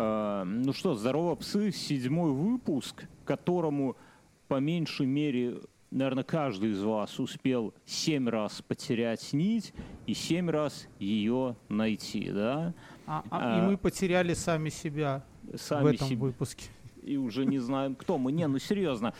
Ну что, «Здорово, псы», 7-й выпуск, которому по меньшей мере, наверное, каждый из вас успел 7 раз потерять нить и 7 раз ее найти, да? И мы потеряли сами себя в этом выпуске. И уже не знаем, кто мы. Не, ну серьезно,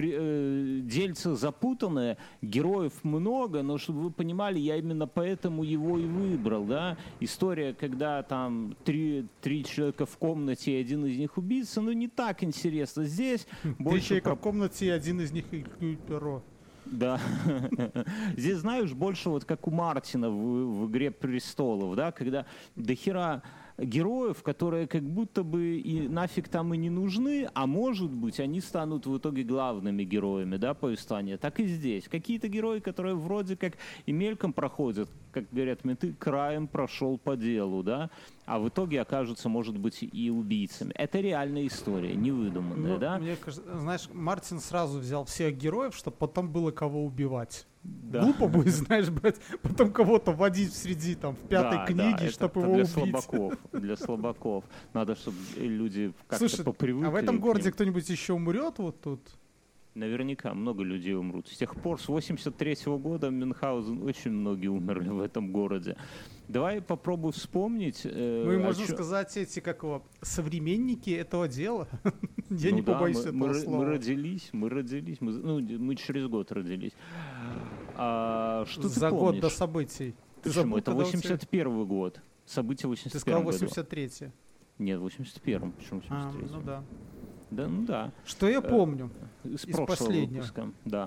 дельцы запутанные, героев много, но чтобы вы понимали, я именно поэтому его и выбрал, да. История, когда там три человека в комнате, и один из них убийца, ну не так интересно. Здесь больше... 3 человека в комнате, и один из них перо. Да. Здесь, знаешь, больше вот как у Мартина в «Игре престолов», да, когда дохера героев, которые как будто бы и нафиг там и не нужны, а может быть, они станут в итоге главными героями, да, повествования. Так и здесь. Какие-то герои, которые вроде как и мельком проходят, как говорят менты, краем прошел по делу, да, а в итоге окажутся, может быть, и убийцами. Это реальная история, невыдуманная, да? Мне кажется, знаешь, Мартин сразу взял всех героев, чтобы потом было кого убивать. Да. Глупо будет, знаешь, брать, потом кого-то вводить в среди, там, в 5-й книге, чтобы его убить. Для слабаков. Надо, чтобы люди как-то попривыкли. А в этом городе кто-нибудь еще умрет вот тут? Наверняка много людей умрут. С тех пор, с 83-го года, Мюнхгаузен, очень многие умерли в этом городе. Давай попробуй вспомнить. Ну и можно сказать, эти, как его, современники этого дела. Я не побоюсь этого слова. Мы родились. Мы через год родились. Что ты помнишь? За год до событий. Почему? Это 81-й год. События 81-м Ты сказал 83-й. Нет, в 81-м. Почему 83-й? Ну да. Да, ну да. Что я помню из последнего выпуска, да.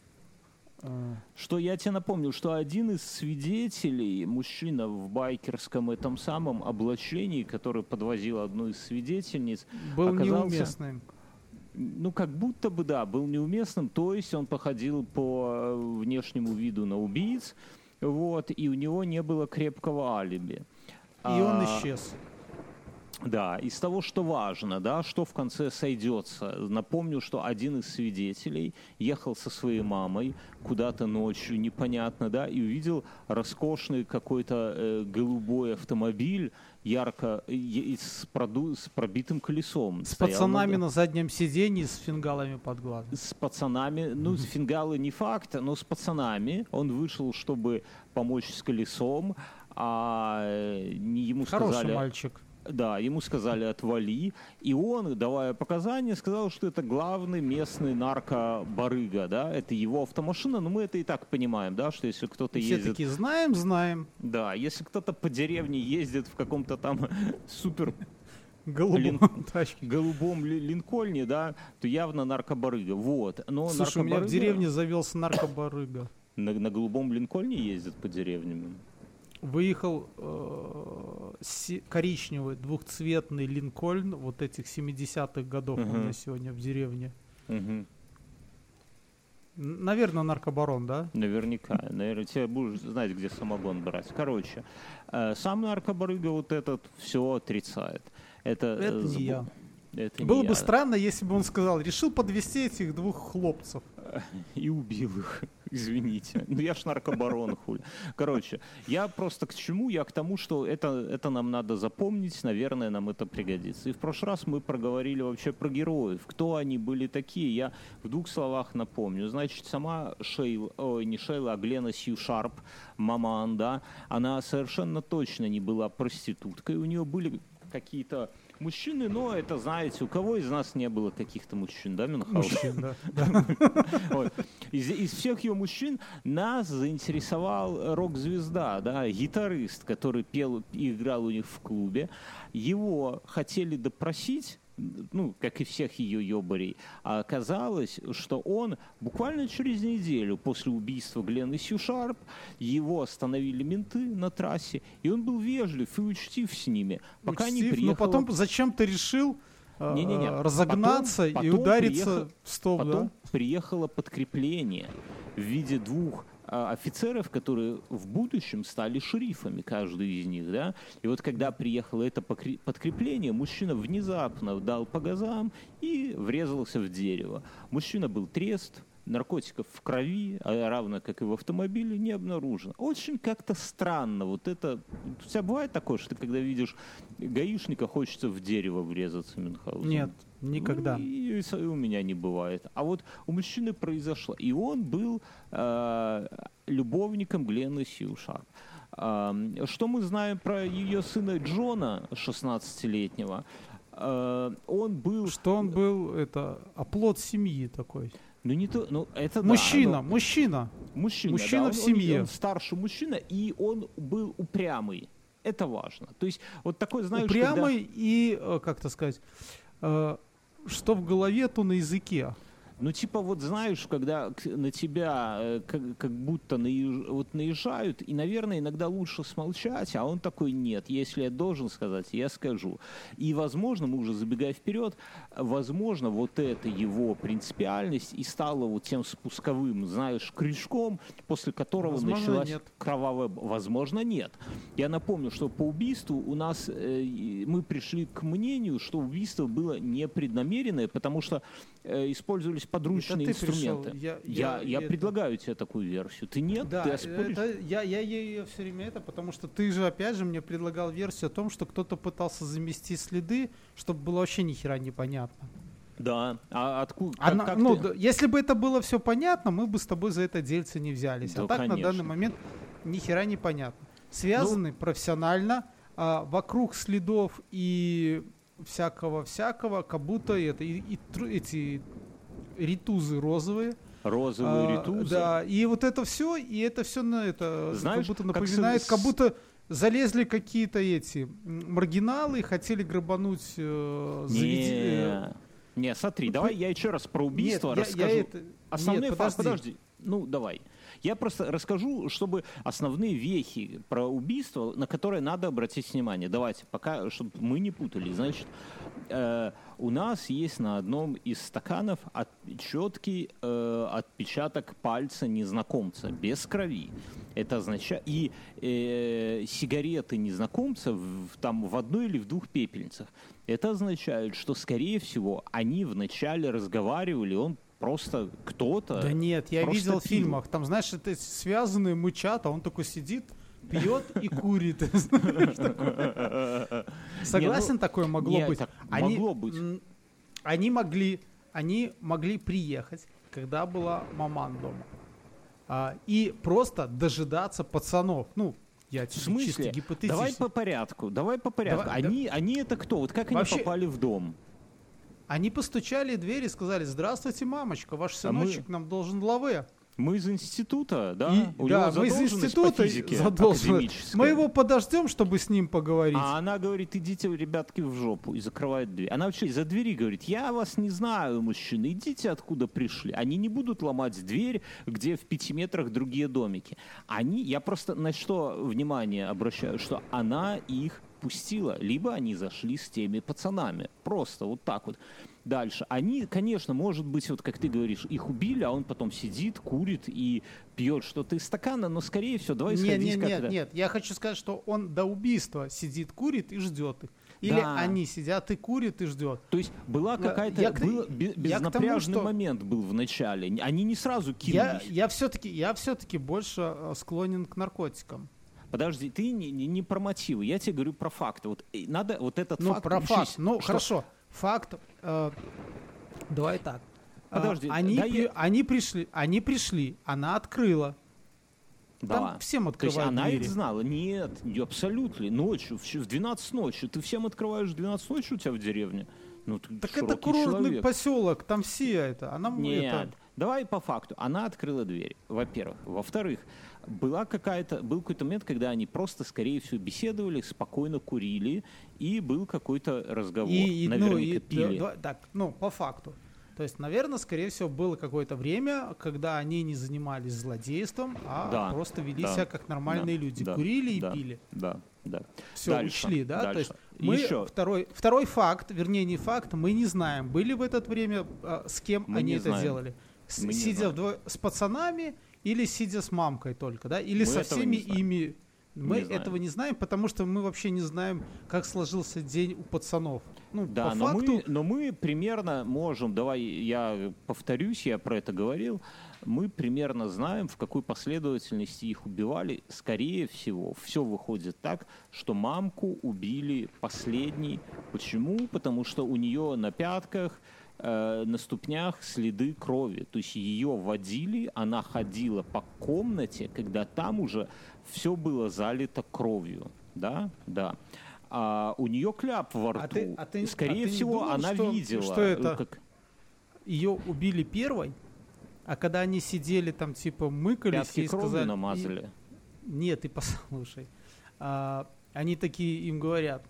Что я тебе напомнил, что один из свидетелей, мужчина в байкерском этом самом облачении, который подвозил одну из свидетельниц, был неуместным. Ну, как будто бы, да, был неуместным, то есть он походил по внешнему виду на убийц, вот, и у него не было крепкого алиби. И он исчез. Да, из того, что важно, да, что в конце сойдется. Напомню, что один из свидетелей ехал со своей мамой куда-то ночью, непонятно, да, и увидел роскошный какой-то голубой автомобиль, ярко, с пробитым колесом. С пацанами на заднем сиденье, с фингалами под глазом. С пацанами, ну, фингалы не факт, но с пацанами. Он вышел, чтобы помочь с колесом, а ему сказали... Хороший мальчик. Да, ему сказали «отвали», и он, давая показания, сказал, что это главный местный наркобарыга, да, это его автомашина, но мы это и так понимаем, да, что если кто-то ездит... Все такие знаем. Да, если кто-то по деревне ездит в каком-то там супер... голубом линкольне, да, то явно наркобарыга, вот. Но слушай, у меня в деревне завелся наркобарыга. На голубом линкольне ездят по деревням? Выехал коричневый двухцветный Линкольн вот этих 70-х годов у меня сегодня в деревне. Наверное, наркобарон, да? Наверняка. Наверное, тебе будешь знать, где самогон брать. Короче, сам наркобарыга вот этот все отрицает. Это не я. Это было не бы я. Странно, если бы он сказал, решил подвести этих двух хлопцев. И убил их. Извините. Ну я ж наркобарон, хуй. Короче, я просто к чему? Я к тому, что это нам надо запомнить, наверное, нам это пригодится. И в прошлый раз мы проговорили вообще про героев. Кто они были такие? Я в 2 словах напомню. Значит, сама Глена Сью Шарп, маман, да, она совершенно точно не была проституткой. У нее были какие-то мужчины, но это, знаете, у кого из нас не было каких-то мужчин, да, Мюнхгаузен? Мужчин, да. Из всех ее мужчин нас заинтересовал рок-звезда, да, гитарист, который пел и играл у них в клубе. Его хотели допросить, ну, как и всех ее ёбарей, а оказалось, что он буквально через неделю после убийства Глены Сью Шарп, его остановили менты на трассе, и он был вежлив и учтив с ними, пока не приехал. Но потом зачем-то решил разогнаться и удариться в столб. Потом приехало подкрепление в виде 2 офицеров, которые в будущем стали шерифами, каждый из них, да, и вот когда приехало это подкрепление, мужчина внезапно дал по газам и врезался в дерево. Мужчина был трест, наркотиков в крови, равно как и в автомобиле, не обнаружено. Очень как-то странно. Вот это... У тебя бывает такое, что ты, когда видишь гаишника, хочется в дерево врезаться Мюнхгаузеном? Нет, никогда. Ну, и у меня не бывает. А вот у мужчины произошло. И он был любовником Гленны Сью Шарп. Что мы знаем про ее сына Джона, 16-летнего? Он был... Что он был, это оплот семьи такой. Ну, не то, ну, это мужчина, да, но... мужчина. Мужчина да, в семье. Он старший мужчина, и он был упрямый. Это важно. То есть, вот такой, знаешь, упрямый когда... и, как-то сказать, что в голове, то на языке. Ну, типа, вот знаешь, когда на тебя как будто наезжают, и, наверное, иногда лучше смолчать, а он такой: нет, если я должен сказать, я скажу. И, возможно, мы уже забегая вперед, возможно, вот эта его принципиальность и стала вот тем спусковым, знаешь, крючком, после которого возможно, началась нет. кровавая... Возможно, нет. Я напомню, что по убийству у нас мы пришли к мнению, что убийство было непреднамеренное, потому что использовались подручные инструменты. Я предлагаю тебе такую версию. Ты нет? Да, ты оспоришь? я ее все время потому что ты же опять же мне предлагал версию о том, что кто-то пытался замести следы, чтобы было вообще ни хера непонятно. Да. А откуда? Если бы это было все понятно, мы бы с тобой за это дельце не взялись. Да, а так конечно. на данный момент ни хера не понятно. Связаны профессионально, вокруг следов и всякого, как будто эти ритузы розовые. Розовые ритузы. Да, и вот это все, на это, знаешь, как будто напоминает, как будто залезли какие-то эти маргиналы и хотели грабануть Не, смотри, давай я еще раз про убийство расскажу. Основные факты, подожди. Ну, давай. Я просто расскажу, чтобы основные вехи про убийство, на которые надо обратить внимание. Давайте, пока, чтобы мы не путали. Значит, у нас есть на одном из стаканов четкий отпечаток пальца незнакомца, без крови. Это означает... И сигареты незнакомца там в одной или в двух пепельницах. Это означает, что, скорее всего, они вначале разговаривали, он просто кто-то... Да нет, я видел в пил. фильмах, там, знаешь, это связанные мычат, а он такой сидит, пьет и курит. Согласен, такое могло быть? Могло быть. Они могли приехать, когда была маман дома, и просто дожидаться пацанов. Ну, я в смысле? Чисто гипотетически. Давай по порядку. Они это кто? Вот как вообще, они попали в дом? Они постучали в дверь и сказали: здравствуйте, мамочка, ваш сыночек нам должен лаве. Мы из института, да? Да, мы из института задолжены. Мы его подождем, чтобы с ним поговорить. А она говорит: идите, ребятки, в жопу. И закрывает дверь. Она вообще из-за двери говорит: я вас не знаю, мужчины, идите, откуда пришли. Они не будут ломать дверь, где в 5 метрах другие домики. Я просто на что внимание обращаю, что она их пустила, либо они зашли с теми пацанами. Просто вот так вот. Дальше. Они, конечно, может быть, вот как ты говоришь, их убили, а он потом сидит, курит и пьет что-то из стакана, но, скорее всего, давай исходить как-то... Нет, я хочу сказать, что он до убийства сидит, курит и ждет их. Или они сидят и курят и ждет. То есть была какая-то... Безнапряжный момент был в начале. Они не сразу кинулись. Я все-таки больше склонен к наркотикам. Подожди, ты не про мотивы, я тебе говорю про факты. Вот надо вот этот факт... про факт. Хорошо. Факт. Давай так. Подожди. Они пришли, она открыла. Да. Там всем открывают двери. То есть она двери. их знала? Нет, абсолютно. Ночью, в 12 ночи. Ты всем открываешь в 12 ночи у тебя в деревне? Ну, так это курортный поселок, там все это. Нет, давай по факту. Она открыла дверь, во-первых. Во-вторых, был какой-то момент, когда они просто, скорее всего, беседовали, спокойно курили, и был какой-то разговор. Наверняка пили. По факту. То есть, наверное, скорее всего, было какое-то время, когда они не занимались злодейством, а просто вели себя как нормальные люди. Курили и пили. Да. Все, дальше, ушли, да? Дальше. То есть второй факт, вернее, не факт, мы не знаем, были в это время, с кем они это делали. Сидя с пацанами или сидя с мамкой только, да? Или со всеми ими... Мы этого не знаем, потому что мы вообще не знаем, как сложился день у пацанов. Ну, да, по факту... но мы примерно можем, давай я повторюсь, я про это говорил, мы примерно знаем, в какой последовательности их убивали. Скорее всего, все выходит так, что мамку убили последней. Почему? Потому что у нее на пятках, на ступнях следы крови. То есть ее водили, она ходила по комнате, когда там уже все было залито кровью. Да? Да. А у нее кляп во рту. Скорее всего, думал, она видела. Что это? Ее убили первой, а когда они сидели там, типа, мыкались пятки и кровью сказали... намазали. Нет, ты послушай. Они такие им говорят...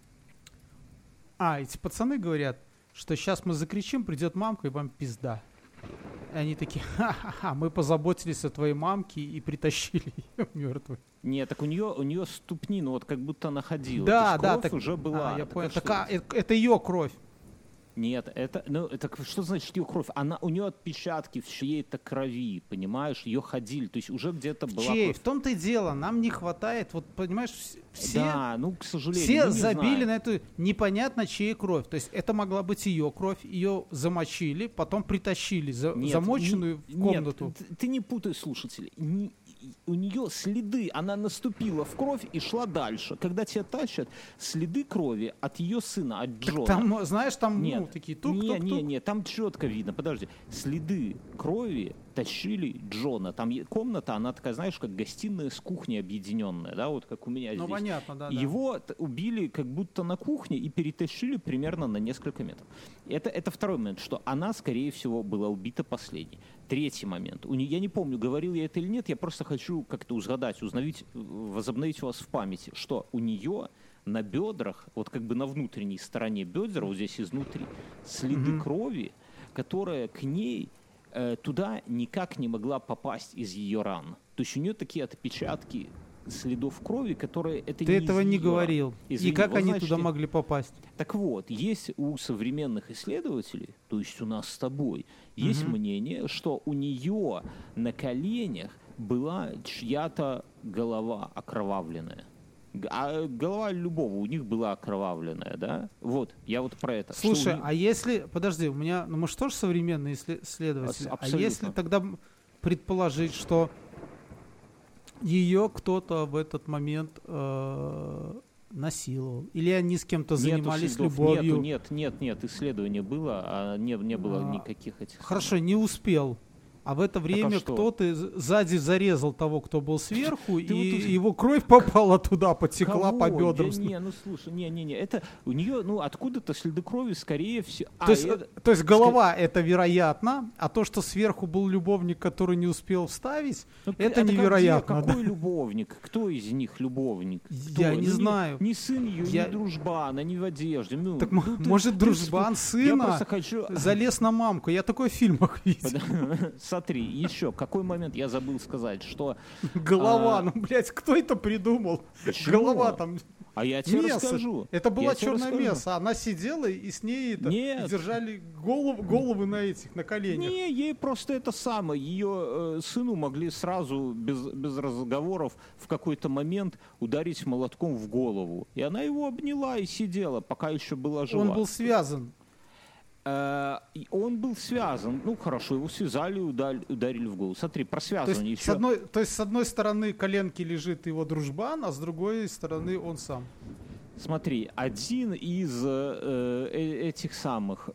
эти пацаны говорят, что сейчас мы закричим, придет мамка, и вам пизда. И они такие, ха-ха-ха, мы позаботились о твоей мамке и притащили ее мертвой. Нет, так у нее ступни, ну вот как будто она ходила. Да, кровь так, уже была. Я понял. Это ее кровь. Нет, это что значит ее кровь? У нее отпечатки в чьей-то крови, понимаешь? Ее ходили, то есть уже где-то была кровь. В том-то и дело, нам не хватает, вот понимаешь, все, да, к сожалению, все забили на эту непонятно чьей кровь. То есть это могла быть ее кровь, ее замочили, потом притащили замоченную в комнату. Нет, ты не путай слушателей. У нее следы, она наступила в кровь и шла дальше. Когда тебя тащат, следы крови от ее сына, от Джона. Там, знаешь, там нет, такие тук-тук-тук. Нет, там четко видно, подожди. Следы крови тащили Джона. Там комната, она такая, знаешь, как гостиная с кухней объединенная, да, вот как у меня здесь. Понятно, да. Его убили как будто на кухне и перетащили примерно на несколько метров. Это второй момент, что она, скорее всего, была убита последней. Третий момент. Я не помню, говорил я это или нет, я просто хочу как-то угадать, возобновить у вас в памяти, что у нее на бедрах, вот как бы на внутренней стороне бедер, вот здесь изнутри, следы крови, которая к ней туда никак не могла попасть из ее ран. То есть у нее такие отпечатки следов крови, которые это Ты не этого не говорил. Извини, и как они туда могли попасть? Так вот, есть у современных исследователей, то есть у нас с тобой, есть мнение, что у нее на коленях была чья-то голова окровавленная. А голова любого у них была окровавленная, да? Вот, я вот про это. Слушай, а если... Подожди, у меня... мы же тоже современные исследователи. Абсолютно. А если тогда предположить, что ее кто-то в этот момент насиловал? Или они с кем-то занимались любовью? Нет, исследование было, а не было никаких этих... Хорошо, не успел. А в это время кто-то сзади зарезал того, кто был сверху, и его кровь попала туда, потекла по бедрам. Слушай, это у нее, откуда-то следы крови, скорее всего... То есть голова это вероятно, а то, что сверху был любовник, который не успел вставить, это невероятно. Какой любовник? Кто из них любовник? Я не знаю. Ни сын ее, ни дружбан, они в одежде. Так может дружбан сына залез на мамку? Я такой в фильмах видел. Смотри, еще какой момент я забыл сказать, что... Голова, кто это придумал? Почему? Голова там... А я тебе расскажу. Это была черное мясо, она сидела и с ней держали головы на коленях. Не, ей просто это самое, ее сыну могли сразу, без разговоров, в какой-то момент ударить молотком в голову. И она его обняла и сидела, пока еще была жива. Он был связан. Он был связан, хорошо, его связали, ударили в голову. Смотри, про связывание еще. То есть с одной стороны коленки лежит его дружбан, а с другой стороны он сам. Смотри, один из этих самых...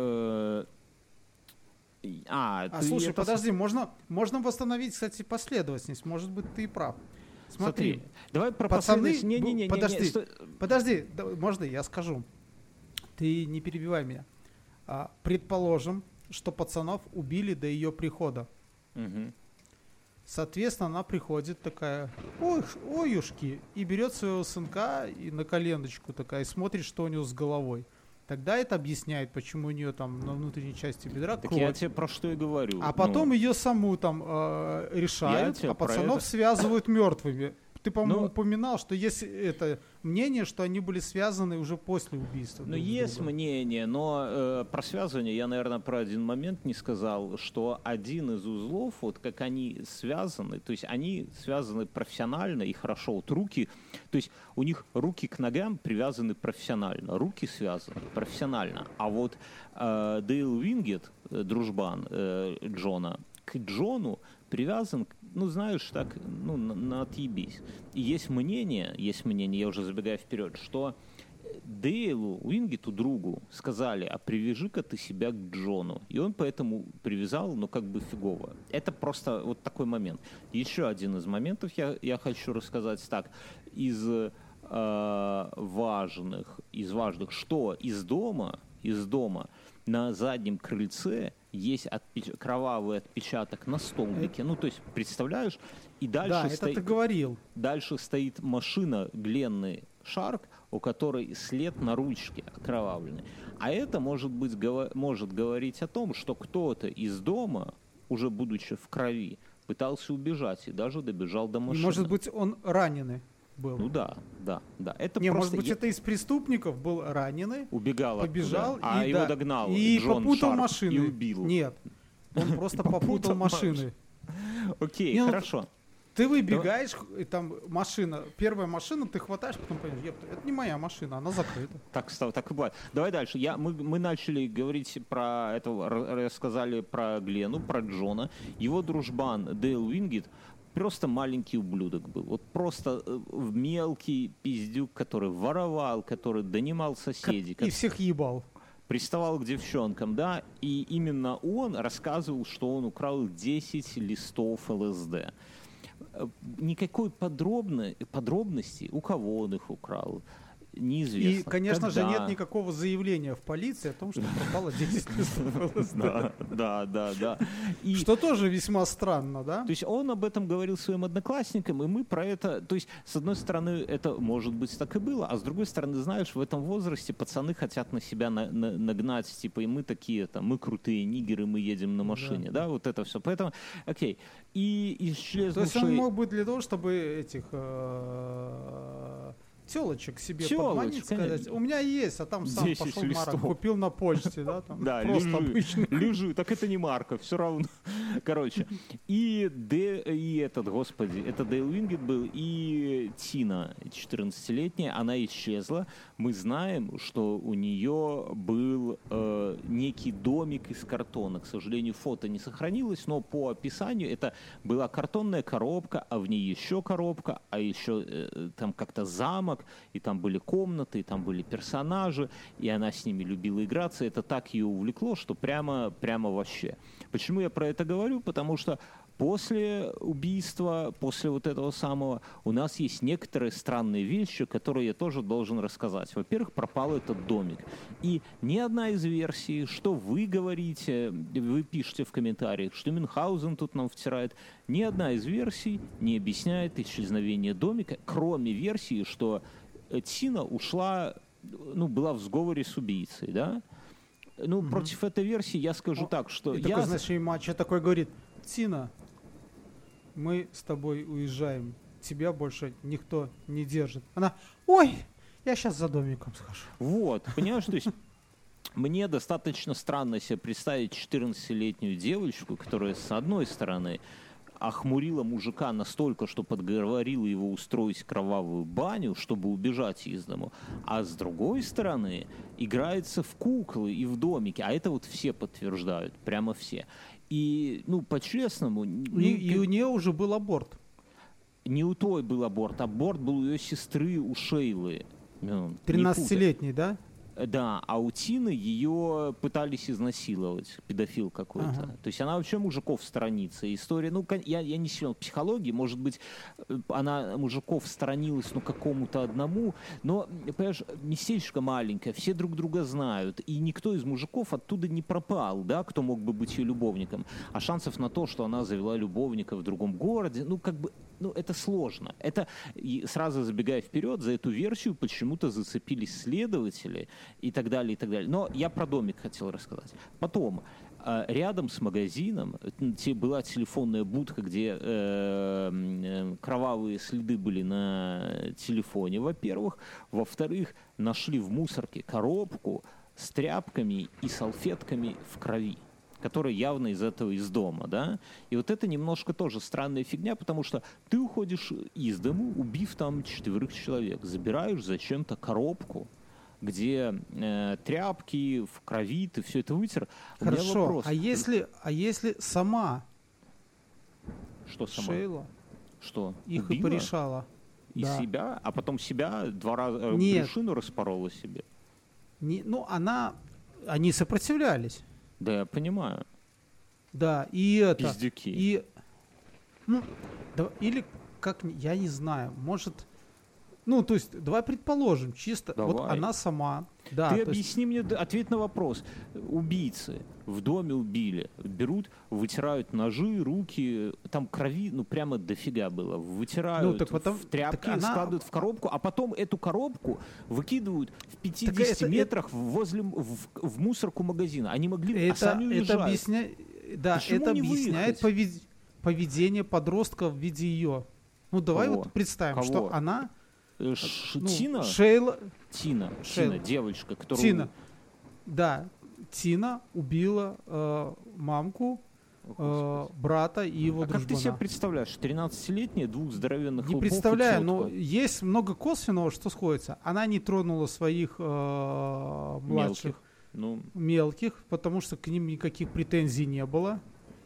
слушай, подожди, можно восстановить, кстати, последовательность. Может быть, ты и прав. Смотри, давай про пацаны... последовательность... Подожди, можно я скажу? Ты не перебивай меня. Предположим, что пацанов убили до ее прихода. Угу. Соответственно, она приходит такая, оюшки, и берет своего сынка и на коленочку такая, и смотрит, что у него с головой. Тогда это объясняет, почему у нее там на внутренней части бедра кровь. Так я тебе про что и говорю. А потом ее саму там решают, а пацанов связывают мертвыми. ты, по-моему, упоминал, что есть это мнение, что они были связаны уже после убийства. Ну, есть мнение, но про связывание я, наверное, про один момент не сказал, что один из узлов, вот как они связаны, то есть они связаны профессионально и хорошо. Вот руки, то есть у них руки к ногам привязаны профессионально, руки связаны профессионально. А вот Дейл Вингет, дружбан Джона, к Джону привязан, ну, знаешь, так, ну, на отъебись. И есть мнение, я уже забегаю вперед, что Дейлу Уингету, другу, сказали, а привяжи-ка ты себя к Джону. И он поэтому привязал, ну, как бы фигово. Это просто вот такой момент. Еще один из моментов я хочу рассказать так. Из важных, что из дома на заднем крыльце есть кровавый отпечаток на столбике. Ну, то есть, представляешь? И дальше это ты говорил. Дальше стоит машина Гленны Шарк, у которой след на ручке окровавленный. А это может говорить о том, что кто-то из дома, уже будучи в крови, пытался убежать и даже добежал до машины. И, может быть, он раненый был. Ну да. Это не, просто... может быть, это из преступников был раненый, убегал побежал, оттуда, его догнал и Джон попутал Шарп машины. И убил. Нет, он просто попутал машины. Окей, хорошо. Ты выбегаешь, и там машина, первая машина, ты хватаешь, потом понимаешь, это не моя машина, она закрыта. Так и бывает. Давай дальше. Мы начали говорить про это, рассказали про Глену, про Джона. Его дружбан Дейл Вингет просто маленький ублюдок был. Вот просто мелкий пиздюк, который воровал, который донимал соседей. И всех ебал. Приставал к девчонкам, да, и именно он рассказывал, что он украл 10 листов ЛСД. Никакой подробности, у кого он их украл, неизвестно. И, конечно же, нет никакого заявления в полиции о том, что пропало 10 листов ЛСД. Да. Что тоже весьма странно, да? То есть он об этом говорил своим одноклассникам, и мы про это... То есть, с одной стороны, это, может быть, так и было, а с другой стороны, знаешь, в этом возрасте пацаны хотят на себя нагнать, типа, и мы такие, там, мы крутые нигеры, мы едем на машине, да, вот это все. Поэтому, окей. И исчезнувший... То есть он мог быть для того, чтобы этих... телочек себе подманить, сказать, у меня есть, а там сам пошел марок, купил на почте, да, там да, просто обычный. Лежи, так это не марка, все равно. Короче, и этот, господи, это Дейл Вингет был, и Тина, 14-летняя, она исчезла. Мы знаем, что у нее был некий домик из картона. К сожалению, фото не сохранилось, но по описанию это была картонная коробка, а в ней еще коробка, а еще там как-то замок, и там были комнаты, и там были персонажи, и она с ними любила играться. Это так ее увлекло, что прямо вообще. Почему я про это говорю? Потому что после убийства, после вот этого самого, у нас есть некоторые странные вещи, которые я тоже должен рассказать. Во-первых, пропал этот домик. И ни одна из версий, что вы говорите, вы пишете в комментариях, что Мюнхгаузен тут нам втирает, ни одна из версий не объясняет исчезновение домика, кроме версии, что Тина ушла, ну, была в сговоре с убийцей, да? Ну, против этой версии я скажу так, что... И такой, знаешь, и мачо такой говорит, Тина, мы с тобой уезжаем, тебя больше никто не держит. Она, ой, я сейчас за домиком схожу. Вот, понимаешь, то есть мне достаточно странно себе представить 14-летнюю девочку, которая, с одной стороны, охмурила мужика настолько, что подговорила его устроить кровавую баню, чтобы убежать из дому, а с другой стороны играется в куклы и в домике, а это вот все подтверждают, прямо все. И, ну, по-честному... И у нее уже был аборт. Не у той был аборт, аборт был у ее сестры, у Шейлы. 13-летней, да? Да, а у Тины ее пытались изнасиловать, педофил какой-то. Ага. То есть она вообще мужиков сторонится. История, ну, я не силен в психологии, может быть, она мужиков сторонилась, ну, какому-то одному, но, понимаешь, местечко маленькое, все друг друга знают, и никто из мужиков оттуда не пропал, да, кто мог бы быть ее любовником. А шансов на то, что она завела любовника в другом городе, ну, как бы, ну, это сложно. Это, сразу забегая вперед, за эту версию почему-то зацепились следователи, и так далее, и так далее. Но я про домик хотел рассказать. Потом, рядом с магазином была телефонная будка, где кровавые следы были на телефоне, во-первых. Во-вторых, нашли в мусорке коробку с тряпками и салфетками в крови, которая явно из дома, да? И вот это немножко тоже странная фигня, потому что ты уходишь из дому, убив там 4 человек, забираешь зачем-то коробку, где тряпки в крови, ты все это вытер. Хорошо, а если сама что сама? Шейла что? их Убила? и порешала? И да. себя? А потом себя 2 раза брюшину распорола себе? Они сопротивлялись. Да, я понимаю. Да, и это... Пиздюки. Или как, я не знаю, может... то есть, давай предположим, чисто, давай. Вот она сама... Да, ты объясни мне, ответь на вопрос. Убийцы в доме убили, берут, вытирают ножи, руки, там крови, прямо дофига было. Вытирают в тряпки, складывают в коробку, а потом эту коробку выкидывают в 50 метрах в мусорку магазина. Они могли, сами уезжают. Это объясняет поведение подростка в виде ее. Давай вот представим, что она... Шейла, девочка, которая... Тина убила мамку, брата и его дружбана. Как ты себе представляешь, 13-летняя, 2 здоровенных лбов? Не представляю, но есть много косвенного, что сходится. Она не тронула своих младших, мелких, потому что к ним никаких претензий не было.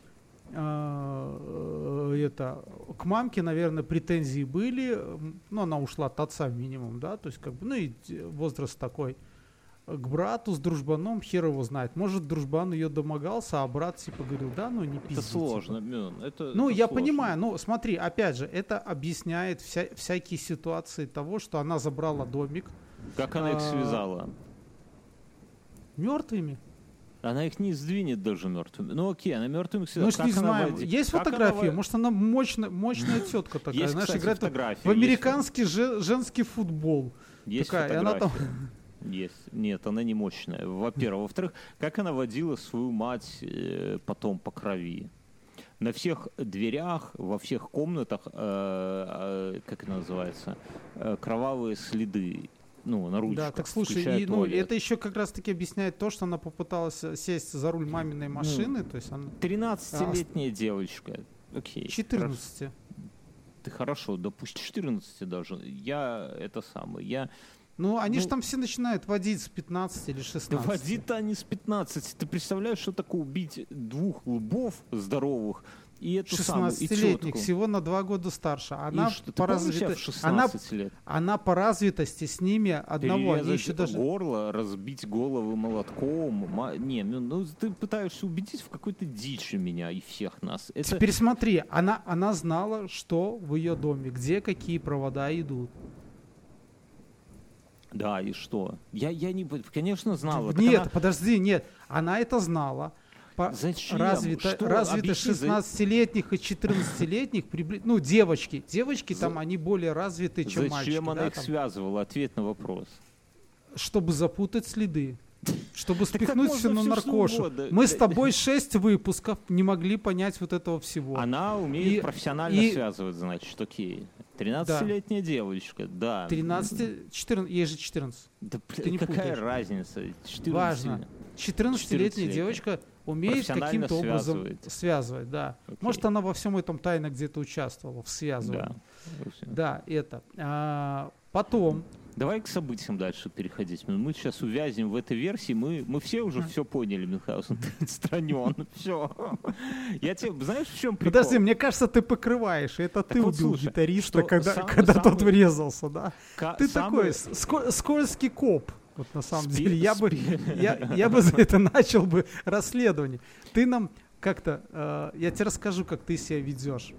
К мамке, наверное, претензии были, но она ушла от отца минимум, да, то есть и возраст такой. К брату с дружбаном хер его знает. Может, дружбан ее домогался, а брат говорил, не пизди. Это сложно, это я сложно. понимаю, смотри, опять же, это объясняет всякие ситуации того, что она забрала домик. Как она их связала? Мертвыми. Она их не сдвинет даже мертвыми. Окей, она мертвыми связала. Мы же не знаем. Есть фотографии? Может, она мощная тетка такая. Есть, знаешь, кстати, играет в американский женский футбол. Есть такая, фотография. Есть. Нет, она не мощная. Во-первых. Во-вторых, как она водила свою мать потом по крови? На всех дверях, во всех комнатах, как это называется, кровавые следы. На ручках. Да, так слушай, это еще как раз-таки объясняет то, что она попыталась сесть за руль маминой машины. То есть она... 13-летняя девочка. Окей. 14. Ты хорошо, допустим, 14 даже. Они же там все начинают водить с 15 или 16. Да водить-то они с 15. Ты представляешь, что такое убить 2 лбов здоровых и эту 16-летних, всего на 2 года старше. Она по развитости с ними одного. Перерезать горло, разбить головы молотком. Ты пытаешься убедить в какой-то дичи меня и всех нас. Теперь смотри, она знала, что в ее доме, где какие провода идут. Да, и что? Я не... Конечно, знала. Нет, подожди, нет. Она это знала. Зачем? Развито 16-летних и 14-летних, девочки. Девочки там, они более развиты, чем мальчики. Зачем она их связывала? Ответ на вопрос. Чтобы запутать следы. Чтобы спихнуть все на наркошу. Мы с тобой 6 выпусков не могли понять вот этого всего. Она умеет профессионально связывать, значит, окей. 13-летняя девочка, да. 14, ей же 14. Да, какая разница? 14. Важно. 14-летняя девочка умеет каким-то образом связывать, да. Okay. Может, она во всем этом тайно где-то участвовала, в связывании. Да, это. Потом... Давай к событиям дальше переходить. Мы сейчас увязнем в этой версии. Мы все уже все поняли, Мюнхгаузен. Ты отстранен. Все. Я тебе... Знаешь, в чем прикол? Подожди, мне кажется, ты покрываешь. Это ты убил гитариста, когда тот врезался, да? Ты такой скользкий коп. Вот на самом деле. Я бы за это начал бы расследование. Ты нам как-то... Я тебе расскажу, как ты себя ведешь.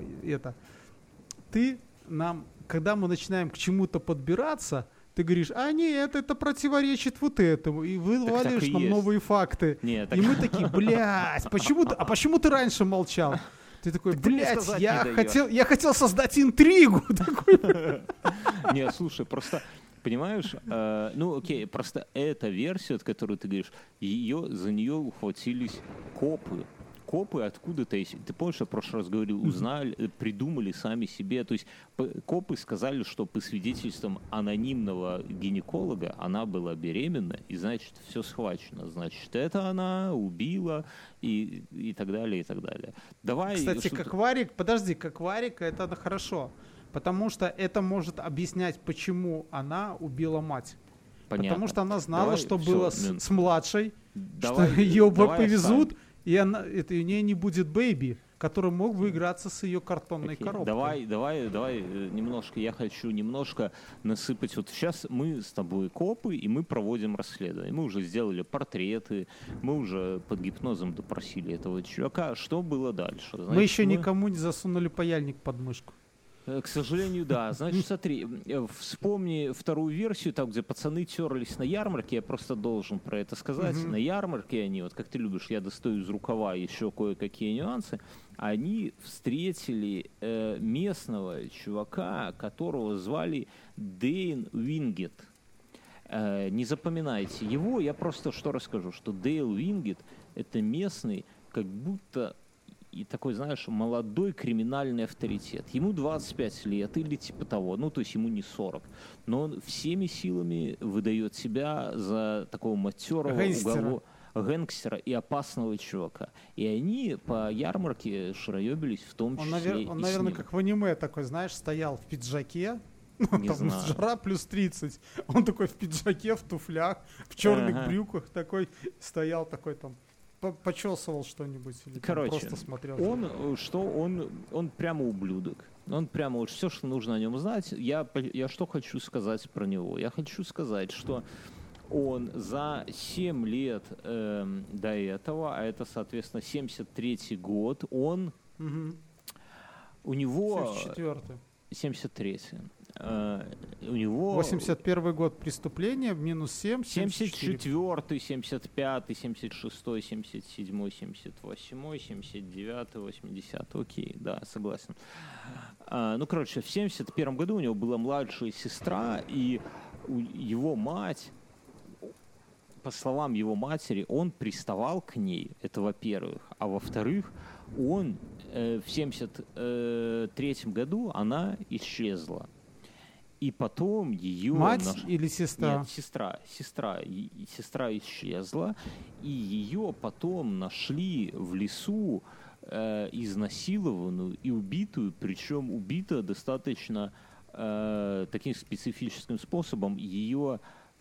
Ты нам... Когда мы начинаем к чему-то подбираться, ты говоришь, нет, это противоречит вот этому, и вываливаешь нам новые факты. Нет, и мы такие, блядь, почему ты раньше молчал? Ты такой, блядь, я хотел создать интригу. Не, слушай, просто Понимаешь? Ну, окей, просто эта версия, от которой ты говоришь, за нее ухватились копы. Копы откуда-то, ты помнишь, я в прошлый раз говорил, узнали, придумали сами себе. То есть копы сказали, что по свидетельствам анонимного гинеколога она была беременна, и, значит, все схвачено. Значит, это она убила, и так далее, и так далее. Давай, кстати, как Варик, это хорошо. Потому что это может объяснять, почему она убила мать. Понятно. Потому что она знала, что было с младшей, что ее повезут, и у нее не будет бэйби, который мог бы играться с ее картонной коробкой. Давай немножко, я хочу немножко насыпать. Вот сейчас мы с тобой копы, и мы проводим расследование. Мы уже сделали портреты, мы уже под гипнозом допросили этого чувака. Что было дальше? Значит, мы еще никому не засунули паяльник под мышку. К сожалению, да. Значит, смотри, вспомни вторую версию, там, где пацаны терлись на ярмарке, я просто должен про это сказать. На ярмарке они, вот как ты любишь, я достаю из рукава еще кое-какие нюансы, они встретили местного чувака, которого звали Дейн Уингет. Не запоминайте его, я просто что расскажу, что Дейл Уингет — это местный, как будто... И такой, знаешь, молодой криминальный авторитет. Ему 25 лет или типа того, ну, то есть ему не 40. Но он всеми силами выдает себя за такого матерого гэнгстера и опасного чувака. И они по ярмарке шароебились в том числе. Он, наверное, как в аниме такой, знаешь, стоял в пиджаке. Там жара плюс 30. Он такой в пиджаке, в туфлях, в черных брюках такой стоял такой там. Почесывал что-нибудь или короче, просто смотрел. Он прямо ублюдок. Он прямо вот все, что нужно о нем знать. Я что хочу сказать про него? Я хочу сказать, что он за 7 лет до этого, а это, соответственно, 73-й год, он... У него... 73-й. У него... 81 год преступления, минус 7, 74-й, 75-й, 76-й, 77-й, 78-й, 79-й, 80-й. Окей, да, согласен. Ну, короче, в 71 году у него была младшая сестра, и его мать, по словам его матери, он приставал к ней, это во-первых, а во-вторых, он в 73 году она исчезла. И потом ее... Мать или сестра? Нет, сестра исчезла, и ее потом нашли в лесу изнасилованную и убитую, причем убита достаточно таким специфическим способом. Ее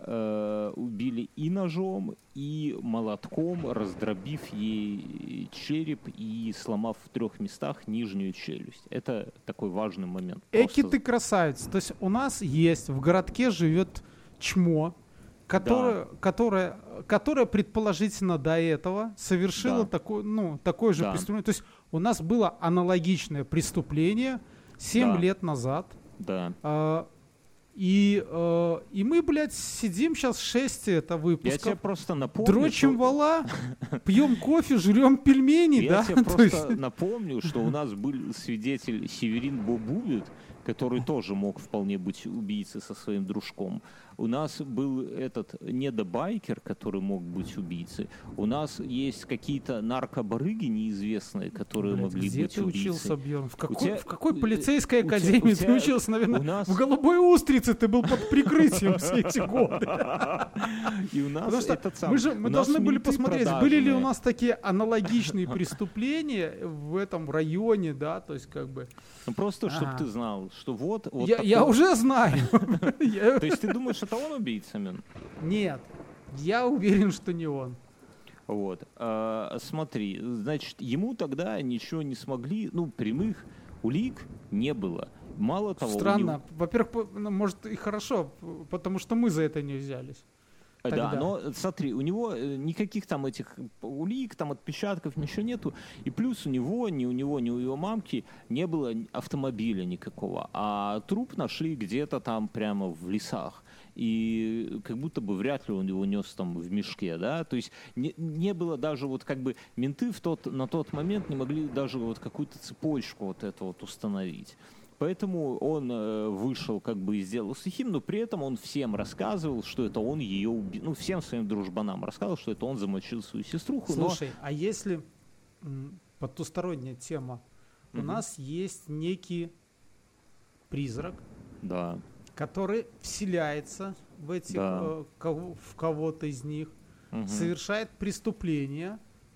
убили и ножом, и молотком, раздробив ей череп и сломав в 3 местах нижнюю челюсть. Это такой важный момент. Эки ты красавец. То есть у нас есть, в городке живет чмо, которая предположительно до этого совершила такое же преступление. То есть у нас было аналогичное преступление 7 лет назад. Да. И мы, блядь, сидим сейчас 6 выпусков. Я тебе просто напомню, дрочим вала, пьем кофе, жрем пельмени, да? Я тебе просто напомню, что у нас был свидетель Северин Бобувит, который тоже мог вполне быть убийцей со своим дружком. У нас был этот недобайкер, который мог быть убийцей. У нас есть какие-то наркобарыги неизвестные, которые могли быть убийцей. Где ты учился, Бьерн? В какой полицейской академии ты учился? Наверное, в Голубой Устрице ты был под прикрытием все эти годы. И у нас мы должны были посмотреть, были ли у нас такие аналогичные преступления в этом районе, да, то есть как бы... Ну просто, чтобы ты знал, что вот... Я уже знаю. То есть ты думаешь, это он убийца, Мин? Нет, я уверен, что не он. Вот. Смотри, значит, ему тогда ничего не смогли, прямых улик не было. Мало того... Странно. Во-первых, может и хорошо, потому что мы за это не взялись. Тогда. Да, но смотри, у него никаких там этих улик, там отпечатков, ничего нету. И плюс ни у его мамки не было автомобиля никакого. А труп нашли где-то там прямо в лесах. И как будто бы вряд ли он его нес там в мешке, да. То есть не было даже вот как бы менты на тот момент не могли даже вот какую-то цепочку вот эту вот установить. Поэтому он вышел как бы и сделал сухим, но при этом он всем рассказывал, что это он ее убил. Ну, всем своим дружбанам рассказывал, что это он замочил свою сеструху. Слушай, а если потусторонняя тема, у нас есть некий призрак, да, который вселяется в этих, в кого-то из них, совершает преступление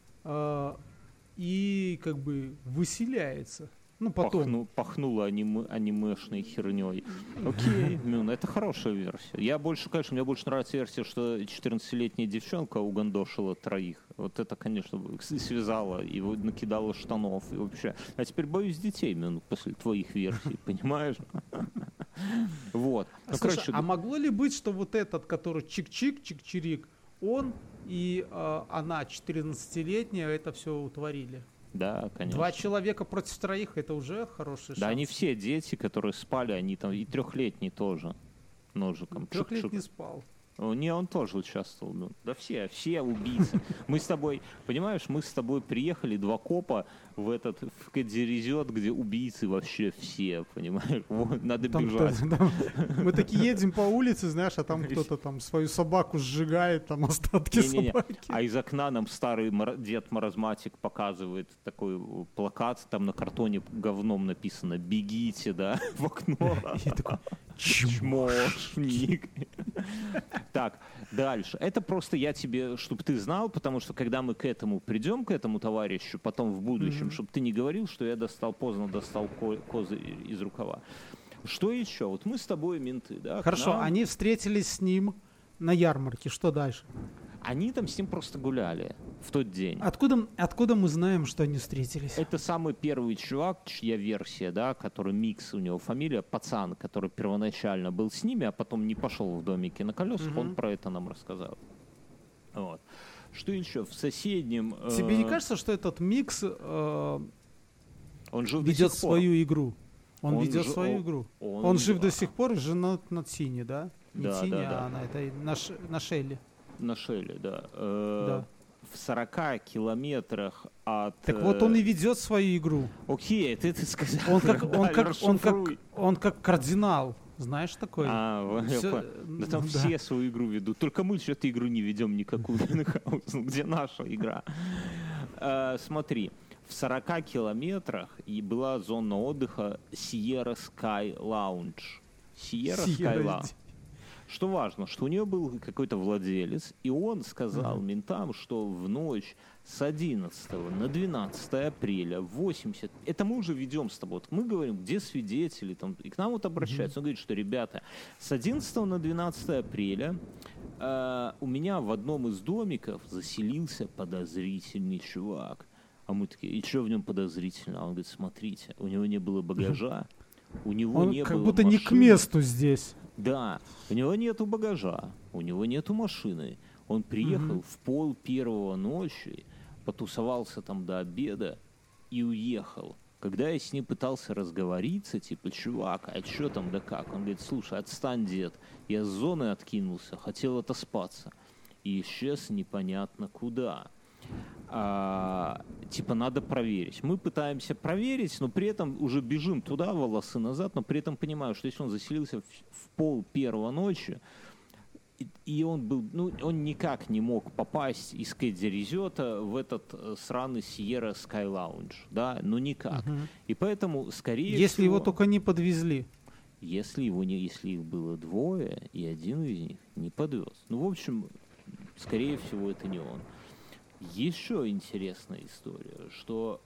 и как бы выселяется. Ну, потом. Пахнуло анимешной херней. Окей, это хорошая версия. Мне больше нравится версия, что 14-летняя девчонка угандошила 3. Вот это, конечно, связала и накидала штанов. И вообще. А теперь боюсь детей, после твоих версий, понимаешь? Вот. Слушай, а могло ли быть, что вот этот, который чик-чик, чик-чирик, он и она, 14-летняя, это все утворили? Да, конечно. 2 человека против 3 — это уже хороший шанс. Да, они все дети, которые спали, они там, и 3-летний тоже ножиком. 3-летний спал. Не, он тоже участвовал. Да все убийцы. Мы с тобой, понимаешь, приехали 2 копа в Кэдзи-резорт, где убийцы вообще все, понимаешь? Вот, надо бежать. Мы такие едем по улице, знаешь, а там кто-то там свою собаку сжигает, там остатки собаки. А из окна нам старый дед маразматик показывает такой плакат, там на картоне говном написано «Бегите», да, в окно. И такой чмошник. Так, дальше. Это просто я тебе, чтобы ты знал, потому что когда мы придем к этому товарищу, потом в будущем, чтобы ты не говорил, что я поздно достал козы из рукава. Что еще? Вот мы с тобой менты, да? Хорошо, они встретились с ним на ярмарке. Что дальше? Они там с ним просто гуляли в тот день. Откуда мы знаем, что они встретились? Это самый первый чувак, чья версия, да, который Микс, у него фамилия, пацан, который первоначально был с ними, а потом не пошел в домике на колесах, он про это нам рассказал. Вот. Что еще? В соседнем... Тебе не кажется, что этот Микс он ведет свою игру? Он ведет свою игру. Он жив до сих пор и женат на Тине, да? Не Тине, а на Шелли. На Шелли, да. В 40 километрах от... Так вот он и ведет свою игру. Окей, ты сказал. Он как кардинал. Знаешь такой? Да там все свою игру ведут. Только мы что-то игру не ведем никакую. Где наша игра? Смотри. В 40 километрах и была зона отдыха Sierra Sky Lounge. Sierra Sky Lounge. Что важно, что у нее был какой-то владелец, и он сказал ментам, что в ночь с 11 на 12 апреля 80... Это мы уже ведем с тобой. Вот мы говорим, где свидетели, там, и к нам вот обращаются. Он говорит, что, ребята, с 11 на 12 апреля у меня в одном из домиков заселился подозрительный чувак. А мы такие, и что в нем подозрительно? А он говорит, смотрите, у него не было багажа, у него он не было как будто машины. Не к месту здесь. Да, у него нету багажа, у него нету машины. Он приехал в 12:30 ночи, потусовался там до обеда и уехал. Когда я с ним пытался разговориться, типа, чувак, а что там да как? Он говорит, слушай, отстань, дед, я с зоны откинулся, хотел отоспаться. И исчез непонятно куда. Типа, надо проверить. Мы пытаемся проверить, но при этом уже бежим туда, волосы назад, но при этом понимаю, что если он заселился в 12:30 ночи, и он был, он никак не мог попасть из Кэдзи-резорта в этот сраный Sierra Sky Lounge, да, никак. И поэтому, скорее всего... Если его только не подвезли. Если их было 2, и один из них не подвез. В общем, скорее всего, это не он. Еще интересная история, что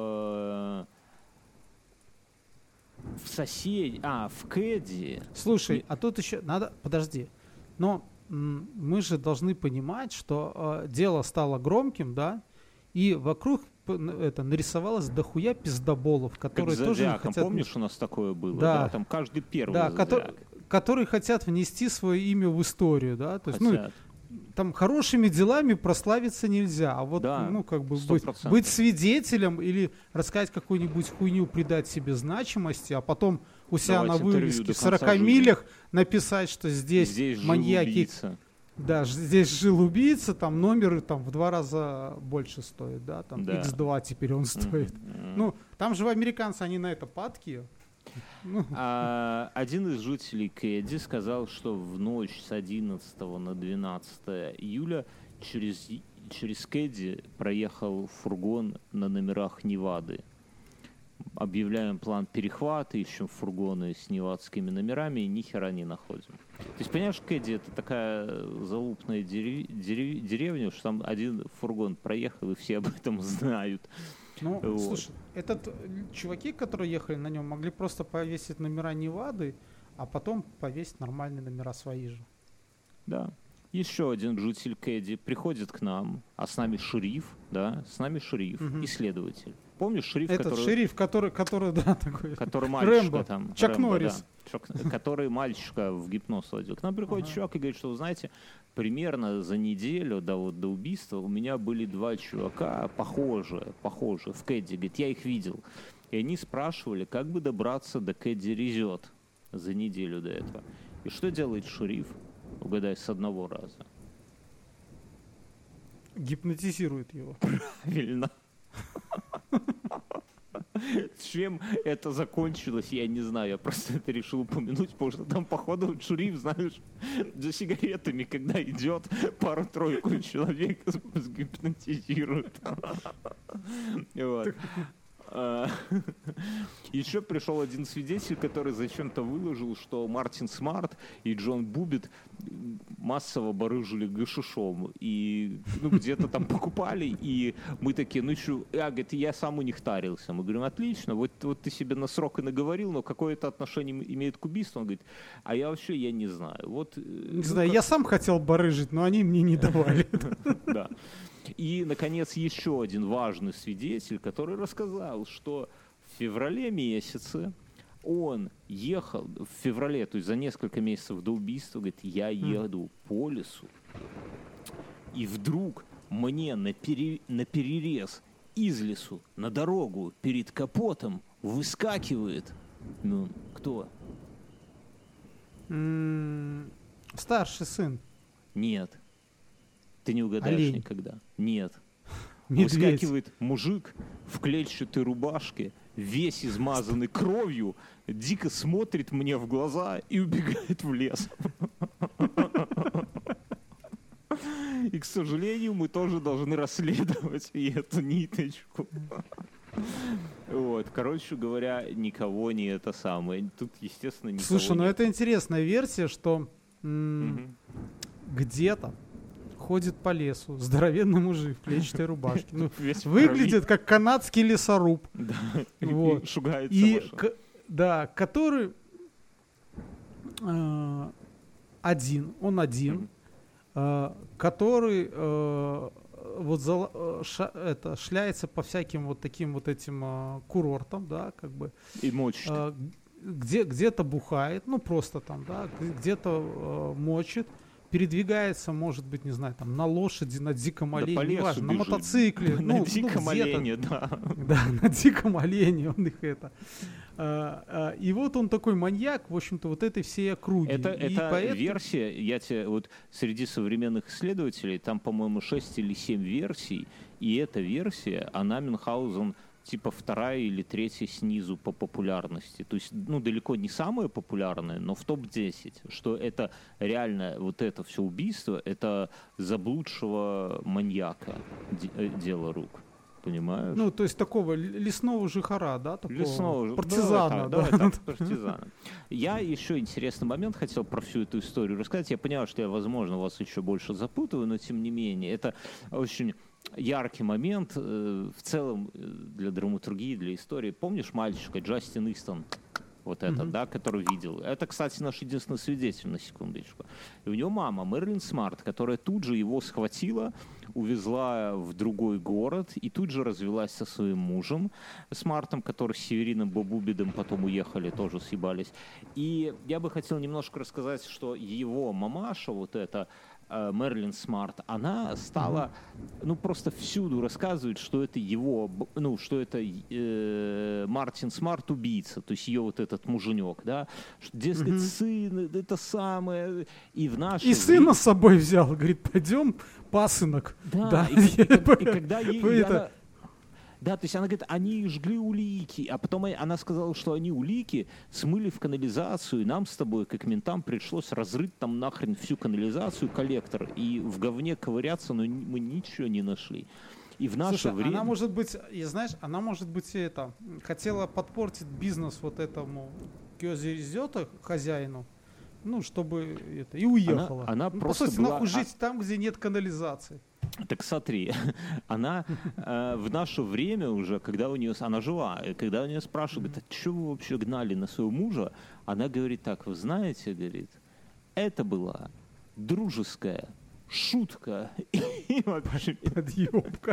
в Кэдзи... Слушай, а тут еще надо... Подожди. Но мы же должны понимать, что дело стало громким, да, и вокруг нарисовалось дохуя пиздоболов, которые как тоже хотят... Помнишь, у нас такое было? Да, там каждый первый которые хотят внести свое имя в историю, да, то есть, там хорошими делами прославиться нельзя, а вот, быть свидетелем или рассказать какую-нибудь хуйню, придать себе значимости, а потом у себя на вывеске в 40 милях написать, что здесь маньяки... Да, здесь жил убийца, там номер там в 2 раза больше стоит, да, там X2 теперь он стоит. Там же американцы, они на это падки, Один из жителей Кэдди сказал, что в ночь с 11 на 12 июля через Кэдди проехал фургон на номерах Невады. Объявляем план перехвата, ищем фургоны с невадскими номерами и ни хера не находим. То есть, понимаешь, Кэдди — это такая залупная деревня, что там один фургон проехал, и все об этом знают. Ну, вот. Слушай, чуваки, которые ехали на нем, могли просто повесить номера Невады, а потом повесить нормальные номера свои же. Да. Еще один житель Кэдди приходит к нам, а с нами шериф, да, исследователь. Помнишь шериф, шериф, который, да, такой. Который мальчика Рэмбо, там. Чак Норрис. Да, который мальчика в гипноз водил. К нам приходит чувак и говорит, что, вы знаете, примерно за неделю до убийства у меня были 2 чувака, похожие в Кэдди. Говорит, я их видел. И они спрашивали, как бы добраться до Кэдди Резет за неделю до этого. И что делает шериф? Угадай, с одного раза. Гипнотизирует его. Правильно. Чем это закончилось, я не знаю. Я просто это решил упомянуть, потому что там, походу, шериф, знаешь, за сигаретами, когда идет, пару-тройку человек сгипнотизирует. Вот. Еще пришел один свидетель, который зачем-то выложил, что Мартин Смарт и Джон Бубит массово барыжили гашишом. И где-то там покупали, и мы такие, говорит, я сам у них тарился. Мы говорим, отлично, вот ты себе на срок и наговорил, но какое-то отношение имеет к убийству? Он говорит, а я вообще не знаю. Не знаю, я сам хотел барыжить, но они мне не давали. Да. И, наконец, еще один важный свидетель, который рассказал, что в феврале месяце он ехал, в феврале, то есть за несколько месяцев до убийства, говорит, я еду по лесу, и вдруг мне на перерез из лесу на дорогу перед капотом выскакивает, кто? Старший сын. Нет. Ты не угадаешь Олень. никогда. Нет. Медведь. Выскакивает мужик в клетчатой рубашке, весь измазанный кровью, дико смотрит мне в глаза и убегает в лес. И, к сожалению, мы тоже должны расследовать и эту ниточку. Вот, короче говоря, никого не это самое. Тут, естественно, никого Слушай, нет. это интересная версия, что где-то ходит по лесу здоровенный мужик в клетчатой рубашке. Выглядит как канадский лесоруб. Да, вот. И шугается машина. Да, который один, который шляется по всяким вот таким вот этим курортам, да, как бы. И мочит. Где-то бухает, просто там, да, где-то мочит. Передвигается, может быть, не знаю, там на лошади, на диком олене, неважно, на мотоцикле. На диком олене, да. Да, на диком олене он их это. И вот он такой маньяк, в общем-то, вот этой всей округи. Это версия, я тебе вот среди современных исследователей, там, по-моему, 6 или 7 версий, и эта версия, она Мюнхгаузен типа 2 или 3 снизу по популярности. То есть, далеко не самое популярное, но в топ-10. Что это реально, вот это все убийство, это заблудшего маньяка дело рук. Понимаешь? То есть такого лесного жихара, да? Такого лесного партизана. Давай так, партизана. Я еще интересный момент хотел про всю эту историю рассказать. Я понимаю, что я, возможно, вас еще больше запутываю, но тем не менее, это очень яркий момент в целом для драматургии, для истории. Помнишь мальчика Джастин Истон? Вот этот, да, который видел. Это, кстати, наш единственный свидетель, на секундочку. И у него мама, Мэрилин Смарт, которая тут же его схватила, увезла в другой город и тут же развелась со своим мужем Смартом, который с Северином Бобубидом потом уехали, тоже съебались. И я бы хотел немножко рассказать, что его мамаша, вот эта Мэрилин Смарт, она стала, просто всюду рассказывать, что это его, что это Мартин Смарт убийца, то есть ее вот этот муженек, да, что, дескать, сын, это самое, и в нашем... И сына с собой взял, говорит, пойдем, пасынок. Да. И когда ей... Да, то есть она говорит, они жгли улики, а потом она сказала, что они улики смыли в канализацию, и нам с тобой, как ментам, пришлось разрыть там нахрен всю канализацию, коллектор, и в говне ковыряться, но мы ничего не нашли. И в наше Слушай, время... она может быть, и знаешь, она может быть хотела подпортить бизнес вот этому Кёзеризёта, хозяину, ну, чтобы это, и уехала. Она ну, просто по сути, была... нахуй жить там, где нет канализации. Так смотри, она в наше время уже, когда у нее, она жива, когда у нее спрашивают, а что вы вообще гнали на своего мужа, она говорит так, вы знаете, говорит, это была дружеская шутка и вообще... Подъебка.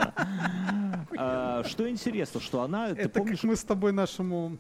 Да. Что интересно, что она... Это помнишь, как мы с тобой нашему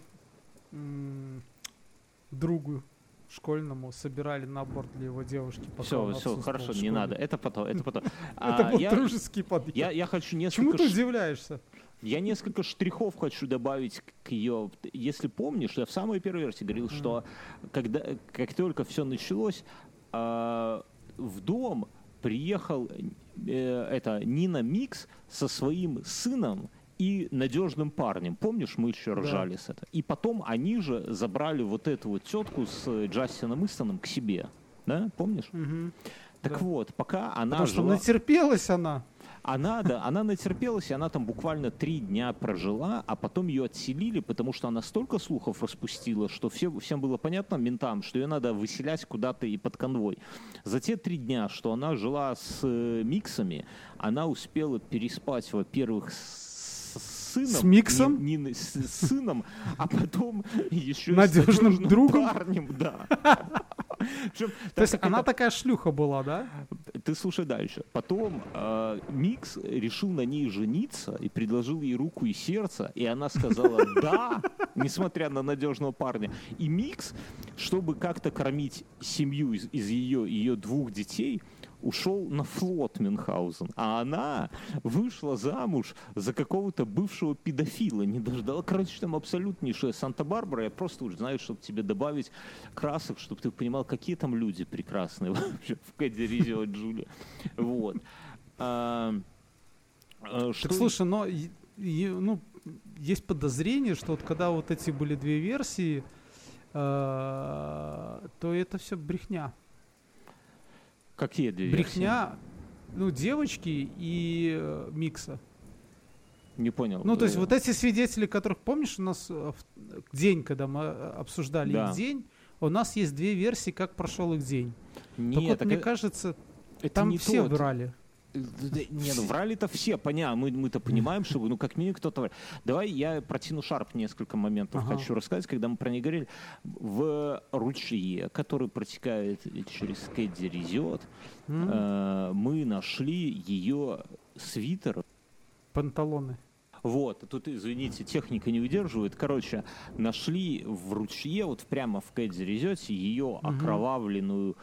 другу школьному собирали набор для его девушки. Все, хорошо, не надо. Это потом. Это был дружеский подъезд. Я хочу несколько... Чему ты удивляешься? Я несколько штрихов хочу добавить к ее... Если помнишь, я в самой первой версии говорил, что как только все началось, в дом приехал Нина Микс со своим сыном и надежным парнем. Помнишь, мы еще ржали с этого. И потом они же забрали вот эту вот тетку с Джастином Истоном к себе. Да, помнишь? Так вот, пока она Потому что натерпелась она. Она натерпелась, и она там буквально 3 дня прожила, а потом ее отселили, потому что она столько слухов распустила, что всем было понятно, ментам, что ее надо выселять куда-то и под конвой. За те 3 дня, что она жила с Миксами, она успела переспать, во-первых, с сыном, с Миксом? с сыном, а потом еще надежным с другом? парнем, да. То есть она такая шлюха была, да? Ты слушай дальше. Потом Микс решил на ней жениться и предложил ей руку и сердце, и она сказала «да», несмотря на надежного парня. И Микс, чтобы как-то кормить семью из ее 2 детей, ушел на флот Мюнхгаузен, а она вышла замуж за какого-то бывшего педофила, не дождала. Короче, там абсолютнейшая Санта-Барбара. Я просто уже знаю, чтобы тебе добавить красок, чтобы ты понимал, какие там люди прекрасные вообще в Кэдди Джули. Вот. Так слушай, но есть подозрение, что вот когда вот эти были 2 версии, то это все брехня. Какие 2 брехня, версии? Девочки и Микса. Не понял. То есть вот эти свидетели, которых, помнишь, у нас в день, когда мы обсуждали их день, у нас есть 2 версии, как прошел их день. Нет, мне кажется, там все врали. Не, врали-то все, понятно, мы-то понимаем, что, как минимум кто-то... Давай я про Тину Шарп несколько моментов хочу рассказать, когда мы про нее говорили. В ручье, который протекает через Кэдди-Резёт, мы нашли ее свитер. Панталоны. Вот, тут, извините, техника не выдерживает. Короче, нашли в ручье, вот прямо в Кэдди-Резёте, ее окровавленную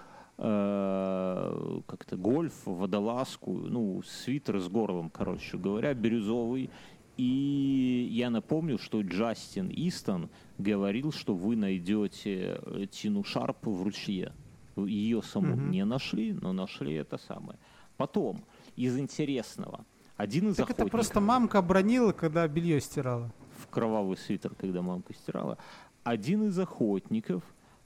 как-то гольф, водолазку, свитер с горлом, короче говоря, бирюзовый. И я напомню, что Джастин Истон говорил, что вы найдете Тину Шарп в ручье. Ее саму не нашли, но нашли это самое. Потом, из интересного, один из охотников... это просто мамка бронила, когда белье стирала. В кровавый свитер, когда мамка стирала. Один из охотников...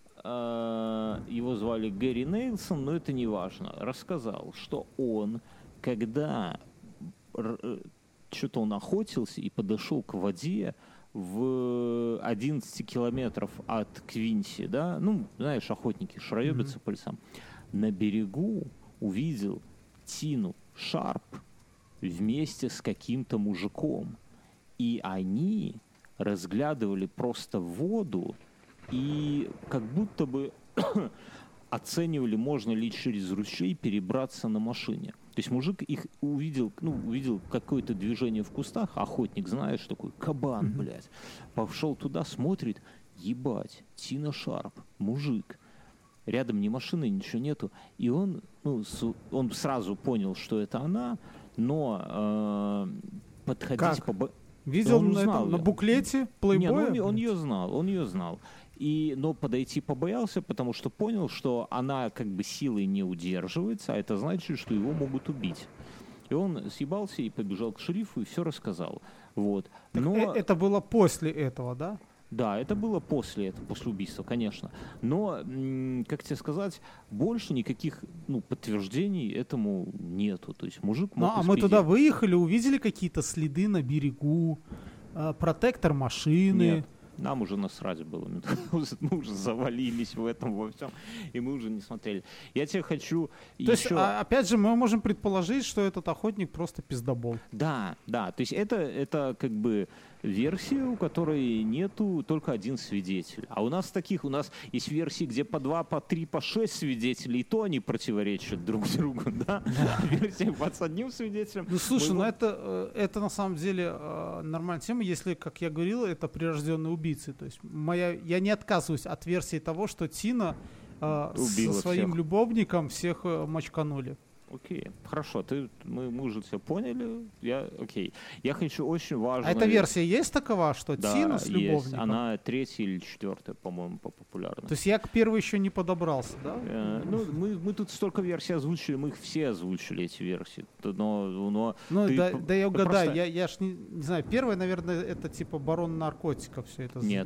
его звали Гэри Нейлсон, но это не важно, рассказал, что он, когда что-то он охотился и подошел к воде в 11 километров от Квинси, да, знаешь, охотники шароебятся по лесам, на берегу увидел Тину Шарп вместе с каким-то мужиком, и они разглядывали просто воду, и как будто бы оценивали, можно ли через ручей перебраться на машине. То есть мужик их увидел какое-то движение в кустах, охотник, знаешь, такой кабан, блядь. Пошел туда, смотрит, ебать, Тина Шарп, мужик. Рядом ни машины, ничего нету. И он сразу понял, что это она, но подходить... Видел на буклете Плейбоя? Он ее знал. Но подойти побоялся, потому что понял, что она как бы силой не удерживается, а это значит, что его могут убить. И он съебался и побежал к шерифу и все рассказал. Вот. Так Но... это было после этого, да? Да, это было после этого, после убийства, конечно. Но, как тебе сказать, больше никаких подтверждений этому нету. То есть мужик мог мы туда выехали, увидели какие-то следы на берегу, протектор машины. Нет, нам уже насрать было. Мы уже завалились в этом во всем, и мы уже не смотрели. Я тебе хочу То есть, опять же, мы можем предположить, что этот охотник просто пиздобол. Да, то есть это как бы версия, у которой нету только один свидетель. А у нас есть версии, где по 2, по 3, по 6 свидетелей, и то они противоречат друг другу, да? Версия под одним свидетелем. Ну, слушай, это на самом деле нормальная тема, если, как я говорил, это прирожденные убийцы. То есть я не отказываюсь от версии того, что Тина со своим любовником всех мочканули. Окей, хорошо, мы уже все поняли. Я хочу очень важно. А эта версия есть такова, что Тина с любовником? Есть. Она 3-я или 4-я, по-моему, по популярности. То есть я к первой еще не подобрался, да? Мы тут столько версий озвучили, мы их все озвучили, эти версии. Да я угадаю, просто... я ж не знаю, первая, наверное, это типа барон наркотиков, все это. Нет.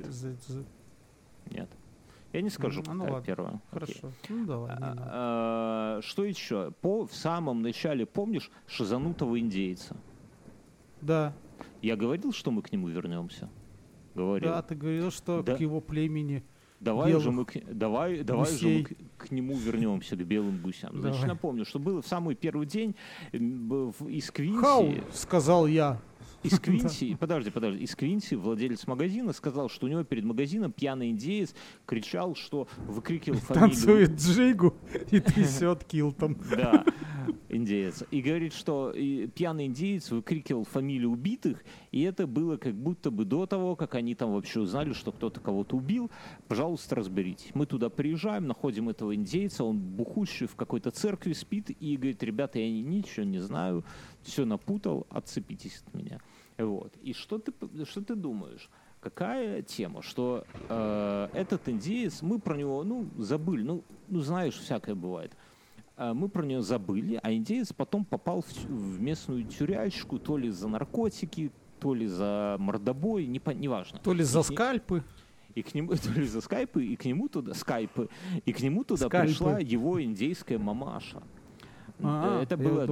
Нет. Я не скажу, какая первая. Хорошо. Ну давай. Что еще? В самом начале, помнишь, шизанутого индейца? Да. Я говорил, что мы к нему вернемся? Говорил. Да, ты говорил, что к его племени. Давай же мы к нему вернемся, к белым гусям. Значит, напомню, что было в самый первый день из Квинси. Хау, сказал я. Из Квинси, подожди, из Квинси владелец магазина сказал, что у него перед магазином пьяный индеец кричал, что выкрикивал фамилию... Танцует джигу и трясет килтом. Да, индеец. И говорит, что пьяный индеец выкрикивал фамилию убитых, и это было как будто бы до того, как они там вообще узнали, что кто-то кого-то убил. Пожалуйста, разберитесь. Мы туда приезжаем, находим этого индейца, он бухущий в какой-то церкви спит, и говорит: ребята, я ничего не знаю, все напутал, отцепитесь от меня. Вот. И что ты думаешь? Какая тема? Что этот индеец, мы про него, забыли, знаешь, всякое бывает. Мы про него забыли, а индеец потом попал в местную тюрячку, то ли за наркотики, то ли за мордобой, неважно. То ли за скальпы. И к нему, то ли за скайпы, и к нему туда пришла его индейская мамаша. Это было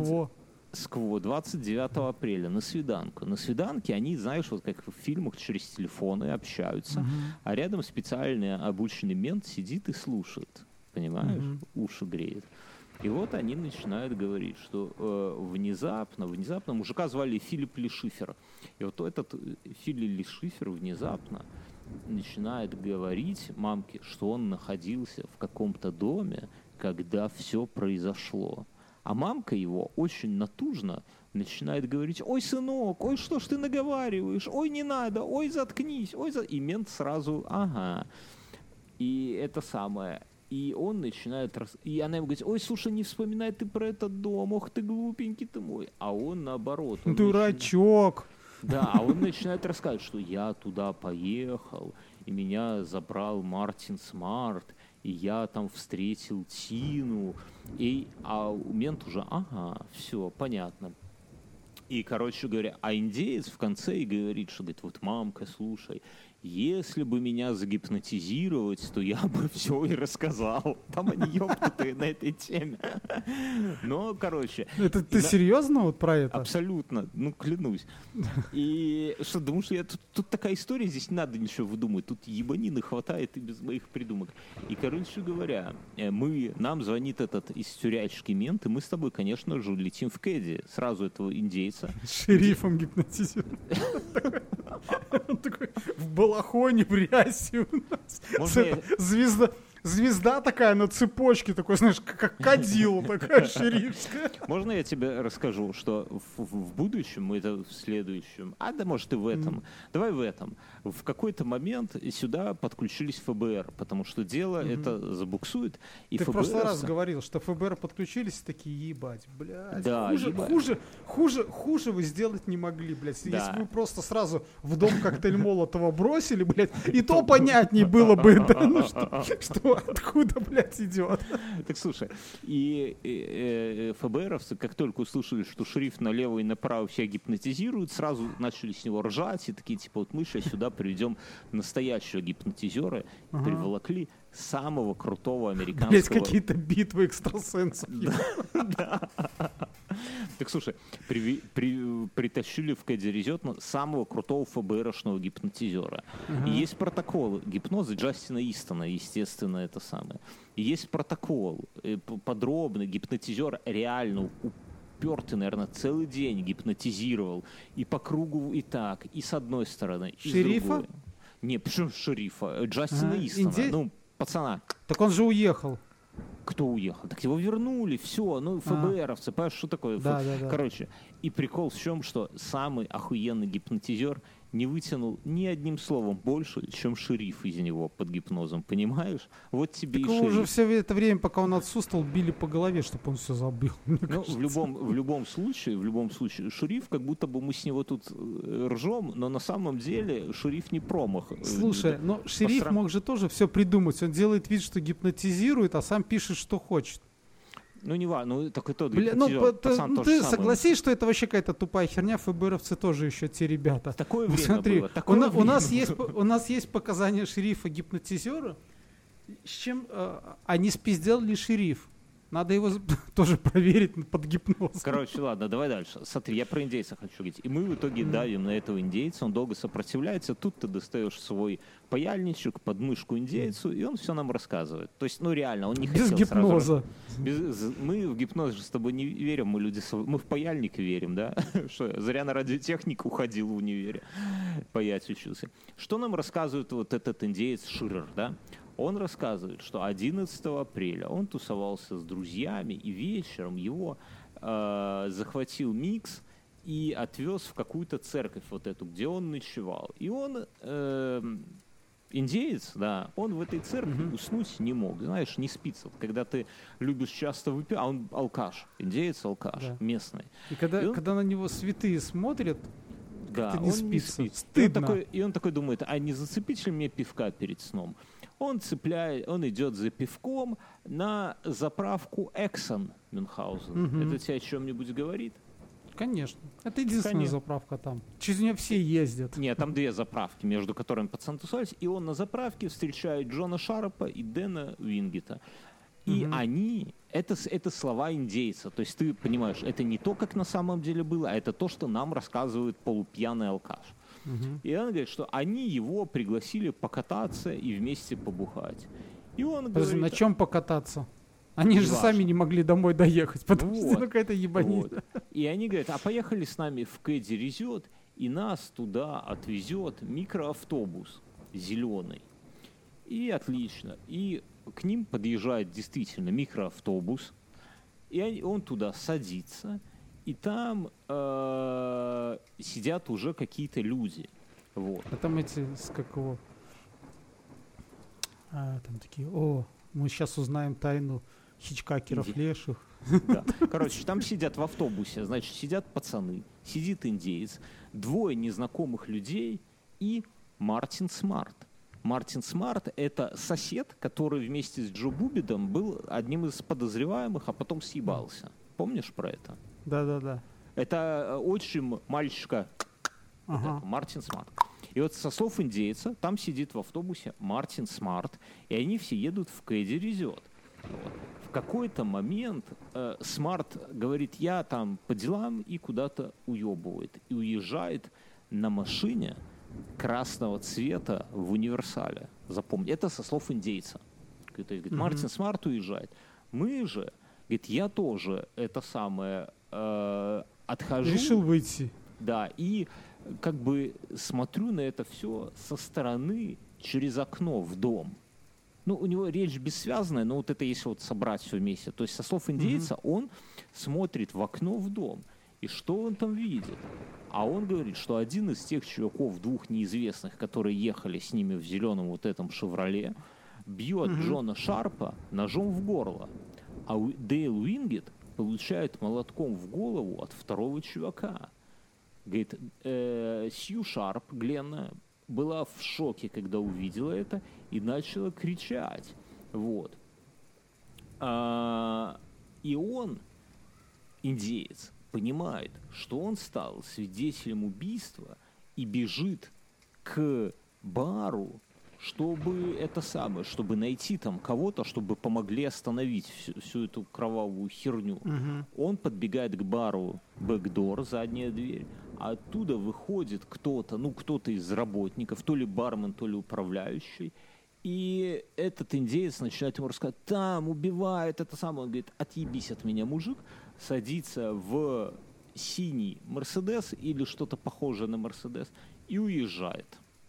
29 апреля на свиданку. На свиданке они, знаешь, вот как в фильмах, через телефоны общаются, а рядом специальный обученный мент сидит и слушает. Понимаешь? Уши греет. И вот они начинают говорить, что внезапно мужика звали Филипп Ли Шифер. И вот этот Филипп Ли Шифер внезапно начинает говорить мамке, что он находился в каком-то доме, когда все произошло. А мамка его очень натужно начинает говорить: ой, сынок, ой, что ж ты наговариваешь, ой, не надо, ой, заткнись, ой, И мент сразу: ага. И это самое. И он начинает... И она ему говорит: ой, слушай, не вспоминай ты про этот дом, ох ты глупенький ты мой. А он наоборот. Дурачок. Да, а он начинает рассказывать, что я туда поехал, и меня забрал Мартин Смарт, и я там встретил Тину. А мент уже: ага, все, понятно. И, короче говоря, а индеец в конце и говорит, что, говорит: вот, мамка, слушай, если бы меня загипнотизировать, то я бы все и рассказал. Там они ёбнутые на этой теме. Но, короче... Это ты серьезно вот про это? Абсолютно, клянусь. И что, думаешь, тут такая история, здесь не надо ничего выдумывать, тут ебанины хватает и без моих придумок. И, короче говоря, нам звонит этот из тюрячки мент, и мы с тобой, конечно же, летим в Кэдди. Сразу этого индейца. Шерифом гипнотизирует. Он такой в балахоне, в рясе у нас. Звезда такая на цепочке, такой, знаешь, как кадила такая шерифская. Можно я тебе расскажу, что в будущем, это в следующем, да может и в этом, давай в этом, в какой-то момент сюда подключились ФБР, потому что дело это забуксует. И ты ФБР... в прошлый раз говорил, что ФБР подключились и такие: ебать, блядь, да, хуже вы сделать не могли, блядь. Да. Если бы вы просто сразу в дом коктейль Молотова бросили, блядь, и то понятнее было бы, что откуда, блядь, идет. Так слушай, и ФБРовцы, как только услышали, что шериф налево и направо всех гипнотизирует, сразу начали с него ржать и такие, типа, вот мы сейчас сюда приведем настоящего гипнотизера, и приволокли самого крутого американского... Блять, какие-то битвы экстрасенсов. Да. Так, слушай, притащили в Кэдди Резетно самого крутого ФБРшного гипнотизера. И есть протоколы гипноза Джастина Истона, естественно, это самое. И есть протокол подробный, гипнотизер реально упертый, наверное, целый день гипнотизировал. И по кругу и так, и с одной стороны, и шерифа? с другой. Не, почему шерифа? Джастина Истона. Ну, пацана. Так он же уехал. Кто уехал? Так его вернули, все, ну, ФБРовцы, понимаешь, что такое? Да. Короче, и прикол в чем, что самый охуенный гипнотизер не вытянул ни одним словом больше, чем шериф из него под гипнозом, понимаешь? Вот тебе так и шериф. уже все это время, пока он отсутствовал, били по голове, чтобы он все забыл. Ну, в любом случае, шериф, как будто бы мы с него тут ржем, но на самом деле шериф не промах. Слушай, но шериф мог же тоже все придумать. Он делает вид, что гипнотизирует, а сам пишет, что хочет. Ну, не важно, ну, так и тот пацан ты согласись, что это вообще какая-то тупая херня, ФБРовцы тоже еще те ребята. Такое время было. У нас есть показания шерифа-гипнотизера, с чем они спизделали шериф. Надо его тоже проверить под гипнозом. Короче, ладно, давай дальше. Смотри, я про индейца хочу говорить. И мы в итоге давим на этого индейца, он долго сопротивляется. Тут ты достаешь свой паяльничек, подмышку индейцу, и он все нам рассказывает. То есть, ну реально, он не хотел без гипноза. Мы в гипноз же с тобой не верим, мы в паяльник верим, да? Что я зря на радиотехнику ходил в универе, паять учился. Что нам рассказывает вот этот индеец Ширер, да? Он рассказывает, что 11 апреля он тусовался с друзьями, и вечером его захватил Микс и отвез в какую-то церковь вот эту, где он ночевал. И он, индеец, да, он в этой церкви уснуть не мог. Знаешь, не спится. Когда ты любишь часто выпить, а он алкаш, индеец-алкаш, да. Местный. И когда на него святые смотрят, да, не спится. Не спит. Стыдно. И он такой думает, а не зацепить ли мне пивка перед сном? Он идет за пивком на заправку Exxon Мюнхгаузен. Это тебе о чем-нибудь говорит? Конечно. Это единственная заправка там. Через нее все ездят. Нет, там две заправки, между которыми пацаны тусовались. И он на заправке встречает Джона Шарпа и Дэна Уингета. И они, это слова индейца. То есть ты понимаешь, это не то, как на самом деле было, а это то, что нам рассказывает полупьяный алкаш. И он говорит, что они его пригласили покататься и вместе побухать. И он говорит... На чем покататься? Они же сами не могли домой доехать, потому что какая-то ебаница. И они говорят, а поехали с нами в Кэдди Резет, и нас туда отвезет микроавтобус зеленый. И отлично. И к ним подъезжает действительно микроавтобус, и он туда садится, и там сидят уже какие-то люди. Вот. А там эти, там такие, мы сейчас узнаем тайну хичкакеров леших. Да. Короче, там сидят в автобусе, значит, сидят пацаны, сидит индеец, двое незнакомых людей и Мартин Смарт. Мартин Смарт — это сосед, который вместе с Джо Бубидом был одним из подозреваемых, а потом съебался. Помнишь про это? Да. Это отчим мальчика Мартин Смарт. И вот со слов индейца там сидит в автобусе Мартин Смарт, и они все едут в Кэдди Резет. Вот. В какой-то момент Смарт говорит, я там по делам, и куда-то уебывает. И уезжает на машине красного цвета в универсале. Запомни, это со слов индейца. То есть, говорит, Мартин Смарт уезжает. Мы же, говорит, я тоже это самое отхожу. Решил выйти. Да, и как бы смотрю на это все со стороны через окно в дом. Ну, у него речь бессвязная, но вот это если вот собрать все вместе. То есть со слов индейца он смотрит в окно в дом. И что он там видит? А он говорит, что один из тех чуваков, двух неизвестных, которые ехали с ними в зеленом вот этом «Шевроле», бьет Джона Шарпа ножом в горло. А Дейл Уингет получает молотком в голову от второго чувака. Говорит, Сью Шарп, Гленна, была в шоке, когда увидела это, и начала кричать. Вот. И он индеец понимает, что он стал свидетелем убийства и бежит к бару, чтобы чтобы найти там кого-то, чтобы помогли остановить всю эту кровавую херню. Он подбегает к бару, бэкдор, задняя дверь, а оттуда выходит кто-то из работников, то ли бармен, то ли управляющий, и этот индеец начинает ему рассказывать, там убивают, это самое. Он говорит, отъебись от меня, мужик, садится в синий Мерседес или что-то похожее на Мерседес и уезжает.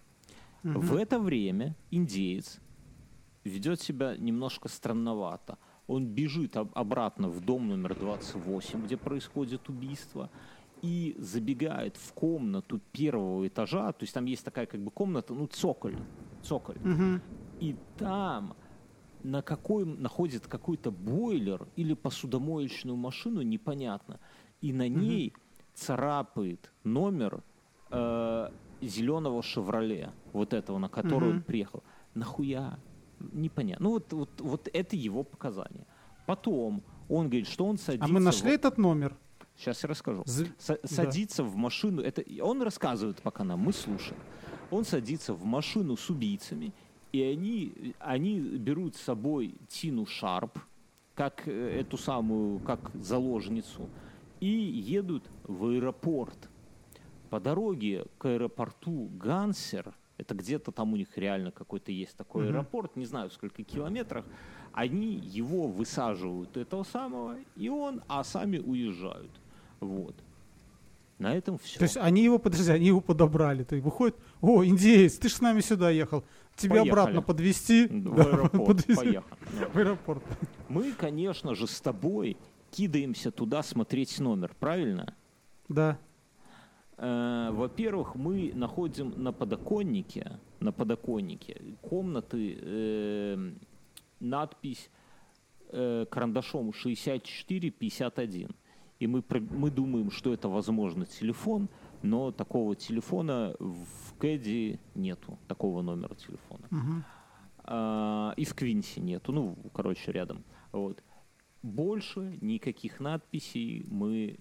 В это время индеец ведет себя немножко странновато. Он бежит обратно в дом номер 28, где происходит убийство, и забегает в комнату первого этажа. То есть там есть такая как бы комната, цоколь. И там находит какой-то бойлер или посудомоечную машину, непонятно. И на ней царапает номер зеленого «Шевроле», вот этого, на который он приехал. Нахуя? Непонятно. Вот это его показания. Потом он говорит, что он садится... А мы нашли этот номер? Сейчас я расскажу. Садится в машину... Он рассказывает пока нам, мы слушаем. Он садится в машину с убийцами, и они берут с собой Тину Шарп, как эту самую, как заложницу, и едут в аэропорт. По дороге к аэропорту Гансер, это где-то там у них реально какой-то есть такой аэропорт, не знаю в сколько километрах, они его высаживают, этого самого, а сами уезжают. Вот. На этом все. То есть они его подобрали. То есть выходит, индеец, ты ж с нами сюда ехал. Тебя обратно подвезти. В аэропорт. Поехали. В аэропорт. Мы, конечно же, с тобой кидаемся туда смотреть номер, правильно? Да. Во-первых, мы находим на подоконнике комнаты надпись карандашом 6451. И мы думаем, что это, возможно, телефон, но такого телефона в Кэдди нету, такого номера телефона. И в Квинсе нету, рядом. Вот. Больше никаких надписей мы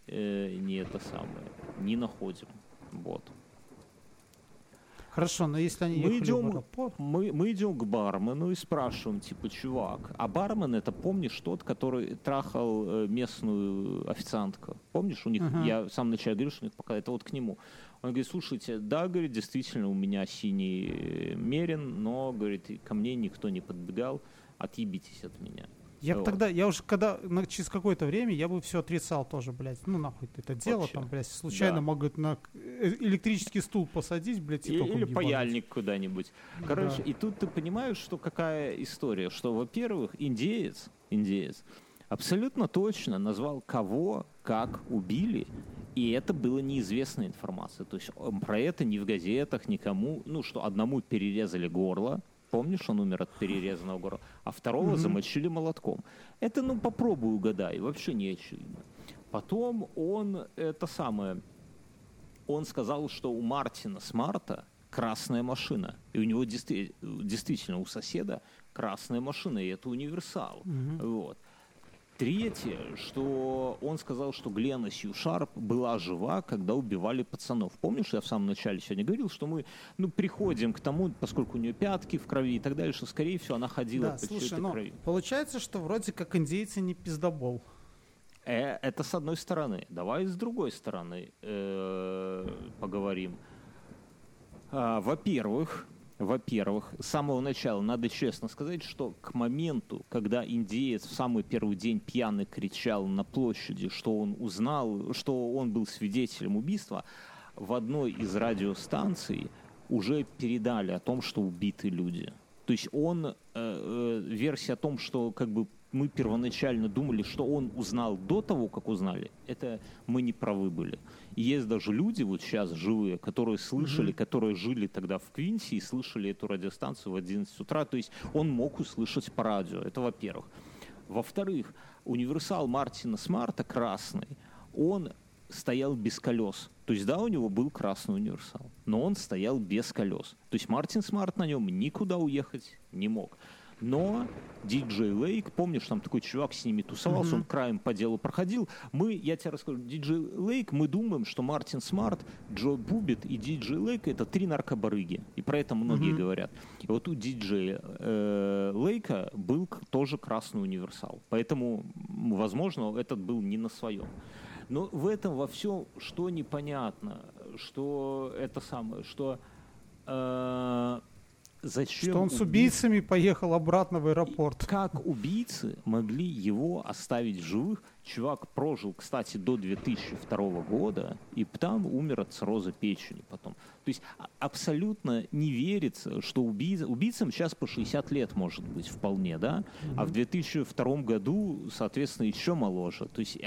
не находим. Вот. Хорошо, но если они ехали в аэропорт... Мы идем к бармену и спрашиваем, чувак, а бармен это, помнишь, тот, который трахал местную официантку? Помнишь, у них, я в самом начале говорил, что у них пока это вот к нему. Он говорит, слушайте, да, говорит, действительно, у меня синий мерин, но, говорит, ко мне никто не подбегал, отъебитесь от меня. Через какое-то время я бы все отрицал тоже, блядь. Нахуй это дело, вообще. Там, блядь, случайно могут на электрический стул посадить, блядь, или паяльник куда-нибудь. Короче, и тут ты понимаешь, что какая история, что, во-первых, индеец абсолютно точно назвал, кого как убили, и это была неизвестная информация. То есть про это ни в газетах, никому, что одному перерезали горло, помнишь, он умер от перерезанного горла, а второго замочили молотком. Это, попробуй угадай, вообще не очевидно. Потом он сказал, что у Мартина Смарта красная машина. И у него действительно у соседа красная машина, и это универсал. Вот. Третье, что он сказал, что Глена Сью Шарп была жива, когда убивали пацанов. Помнишь, я в самом начале сегодня говорил, что мы приходим к тому, поскольку у нее пятки в крови и так далее, что, скорее всего, она ходила по всей этой крови. Получается, что вроде как индейцы не пиздобол. Это с одной стороны. Давай с другой стороны поговорим. Во-первых, с самого начала надо честно сказать, что к моменту, когда индеец в самый первый день пьяный кричал на площади, что он узнал, что он был свидетелем убийства, в одной из радиостанций уже передали о том, что убиты люди. То есть версия о том, что мы первоначально думали, что он узнал до того, как узнали, это мы не правы были. И есть даже люди вот сейчас живые, которые слышали, которые жили тогда в Квинсе и слышали эту радиостанцию в 11 утра. То есть он мог услышать по радио. Это во-первых. Во-вторых, универсал Мартина Смарта красный, он стоял без колес. То есть, да, у него был красный универсал, но он стоял без колес. То есть Мартин Смарт на нем никуда уехать не мог. Но Диджей Лейк, помнишь, там такой чувак с ними тусовался, он краем по делу проходил. Я тебе расскажу, Диджей Лейк, мы думаем, что Мартин Смарт, Джо Бубит и Диджей Лейк — это 3 наркобарыги. И про это многие говорят. И вот у Диджея Лейка был тоже красный универсал. Поэтому, возможно, этот был не на своем. Но в этом во всем, что непонятно, что это самое, что... Зачем что он с убийцами поехал обратно в аэропорт. Как убийцы могли его оставить в живых? Чувак прожил, кстати, до 2002 года, и там умер от цирроза печени потом. То есть абсолютно не верится, что убийцам сейчас по 60 лет может быть вполне, да? А в 2002 году, соответственно, еще моложе. То есть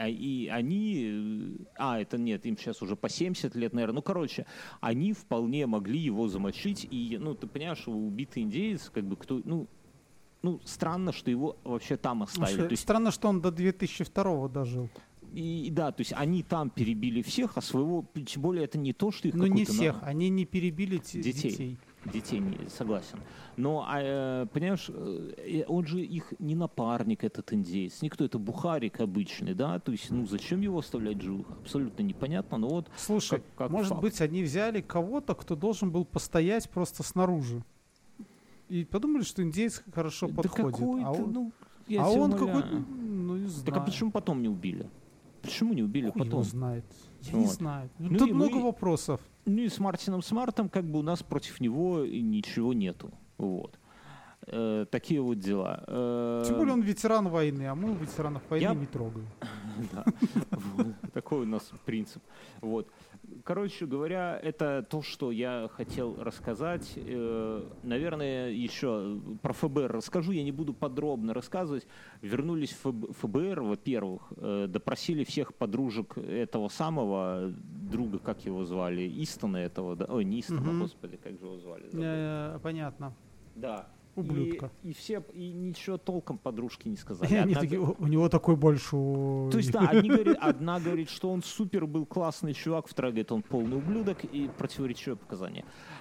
это нет, им сейчас уже по 70 лет, наверное. Ну, короче, они вполне могли его замочить. И, ты понимаешь, убитый индеец, как бы кто... странно, что его вообще там оставили. Странно, что он до 2002-го дожил. И да, то есть они там перебили всех, а своего, тем более это не то, что их какой-то... не всех, они не перебили детей. Детей, согласен. Но, понимаешь, он же их не напарник, этот индеец, никто, это бухарик обычный, да, то есть, зачем его оставлять живых? Абсолютно непонятно, но вот... Слушай, как может факт. быть, они взяли кого-то, кто должен был постоять просто снаружи. И подумали, что индеец хорошо подходит. Он какой-то, не знаю. Так а почему потом не убили? Почему не убили потом? Его знает. Я не знаю. Тут много вопросов. И с Мартином Смартом как бы у нас против него ничего нету. Вот. Такие вот дела. Тем более он ветеран войны, а мы ветеранов войны не трогаем. Такой у нас принцип. Вот. Короче говоря, это то, что я хотел рассказать. Наверное, еще про ФБР расскажу. Я не буду подробно рассказывать. Вернулись в ФБР, во-первых, допросили всех подружек этого самого друга, как его звали, Истона этого. Да? Ой, не Истона, господи, как же его звали? Понятно. Да. Ублюдка. И ничего толком подружки не сказали. У него такой большой... То есть, да, одна говорит, что он супер был классный чувак, вторая говорит, он полный ублюдок, и противоречивые показания.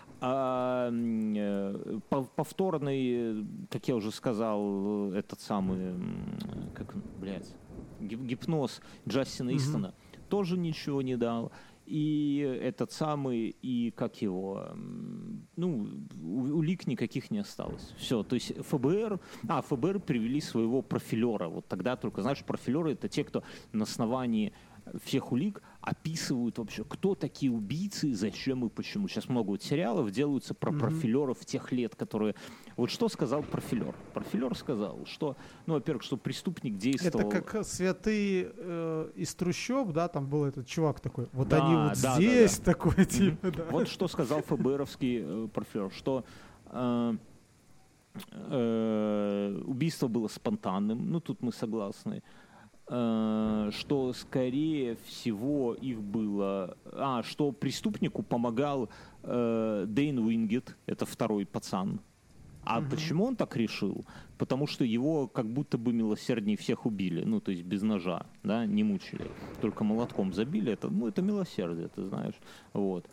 Повторный, как я уже сказал, этот самый, гипноз Джастина Истона тоже ничего не дал. И этот самый, и как его, улик никаких не осталось. Все, то есть ФБР привели своего профилера. Вот тогда только, знаешь, профилеры — это те, кто на основании всех улик описывают вообще, кто такие убийцы, зачем и почему. Сейчас много вот сериалов делаются про профилеров тех лет, которые... Вот что сказал профилер? Профилер сказал, что, во-первых, что преступник действовал... Это как святые из трущоб, да, там был этот чувак такой, вот да, они вот здесь, да. Такой типа, да. Вот что сказал ФБРовский профилер, что убийство было спонтанным, тут мы согласны, что, скорее всего, их было... что преступнику помогал Дэйн Уингет, это второй пацан. Почему он так решил? Потому что его как будто бы милосерднее всех убили, то есть без ножа, да, не мучили, только молотком забили. Это милосердие, ты знаешь. Вот.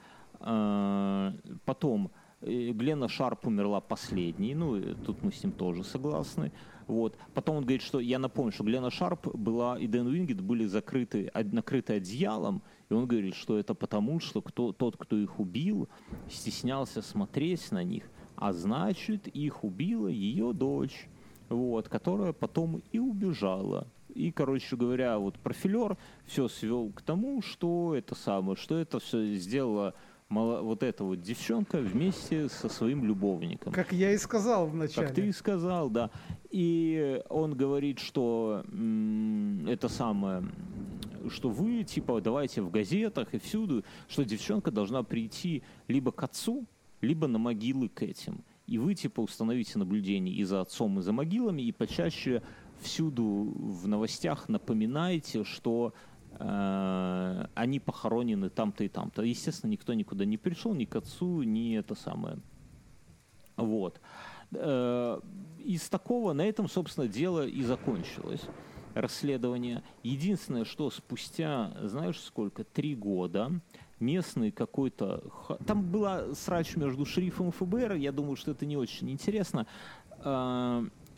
Потом Гленна Шарп умерла последней, тут мы с ним тоже согласны. Вот. Потом он говорит, что я напомню, что Гленна Шарп была и Дэн Уингет были накрыты одеялом, и он говорит, что это потому, что тот, кто их убил, стеснялся смотреть на них, а значит, их убила ее дочь, вот, которая потом и убежала. И, короче говоря, вот профилер все свел к тому, что это все сделала вот эта вот девчонка вместе со своим любовником. Как я и сказал вначале. Как ты и сказал, да. И он говорит, что это самое, что вы, давайте в газетах и всюду, что девчонка должна прийти либо к отцу, либо на могилы к этим. И вы, установите наблюдение и за отцом, и за могилами, и почаще всюду в новостях напоминайте, что они похоронены там-то и там-то. Естественно, никто никуда не пришел, ни к отцу, ни это самое. Вот. Из такого, на этом, собственно, дело и закончилось. Расследование. Единственное, что спустя, знаешь сколько, 3 года местный какой-то... Там была срач между шерифом и ФБР, я думаю, что это не очень интересно.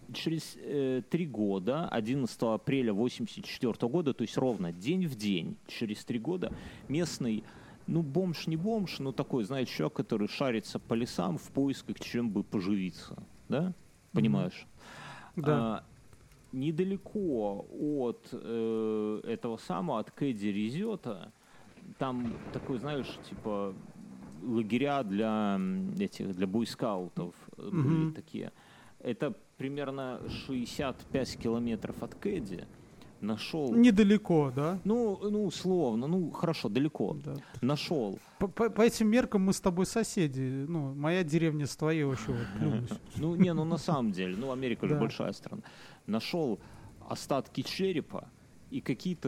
через 3 года, 11 апреля 1984 года, то есть ровно день в день, через 3 года, местный, ну, бомж не бомж, но такой, знаете, человек, который шарится по лесам в поисках, чем бы поживиться, да? Понимаешь? Да. Недалеко от этого самого, от Кэдди Резета, там такой, знаешь, типа лагеря для бойскаутов были такие. Это примерно 65 километров от Кэдди. Нашел. Недалеко, да? Ну, условно, ну, хорошо, далеко. Да. Нашел. По этим меркам мы с тобой соседи. Ну, моя деревня с твоей вообще вот плюнусь. Ну, на самом деле, ну, Америка же большая страна. Нашел остатки черепа и какие-то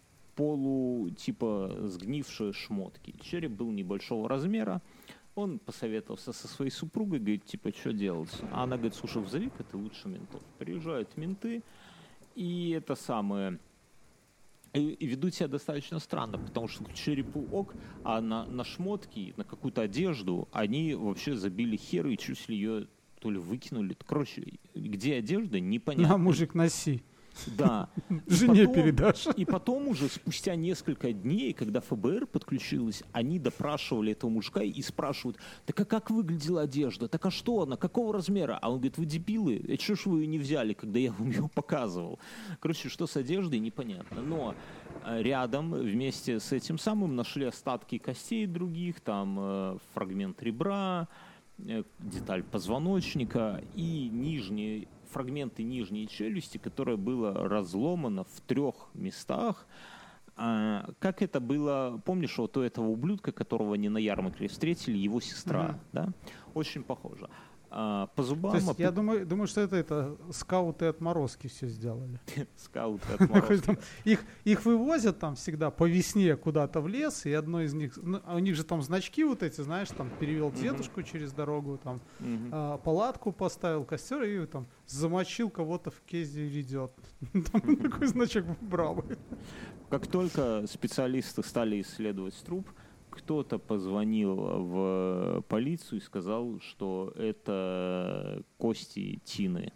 типа сгнившие шмотки. Череп был небольшого размера. Он посоветовался со своей супругой, говорит, типа, что делать? А она говорит, слушай, вызови-ка ты лучше ментов. Приезжают менты, и это самое... И ведут себя достаточно странно, потому что к черепу ок, а на шмотки, на какую-то одежду они вообще забили хер и чуть ли ее то ли выкинули. Короче, где одежда, непонятно. На, мужик, носи. Да. Жене передашь. И потом уже спустя несколько дней, когда ФБР подключилось, они допрашивали этого мужика и спрашивают, так а как выглядела одежда? Так а что она? Какого размера? А он говорит, вы дебилы, что ж вы ее не взяли, когда я вам ее показывал? Короче, что с одеждой, непонятно. Но рядом вместе с этим самым нашли остатки костей других, там фрагмент ребра, деталь позвоночника и фрагменты нижней челюсти, которая была разломана в 3 местах. Как это было, помнишь, вот у этого ублюдка, которого они на ярмарке встретили, его сестра, да? Очень похоже. По зубам... То есть я думаю, что это скауты отморозки все сделали. Скауты отморозки. Их вывозят там всегда по весне куда-то в лес, и одно из них... у них же там значки вот эти, знаешь, там перевел дедушку через дорогу, там палатку поставил, костер, и там замочил кого-то в Кэдди Резет. Там такой значок брал. Как только специалисты стали исследовать труп, кто-то позвонил в полицию и сказал, что это кости Тины.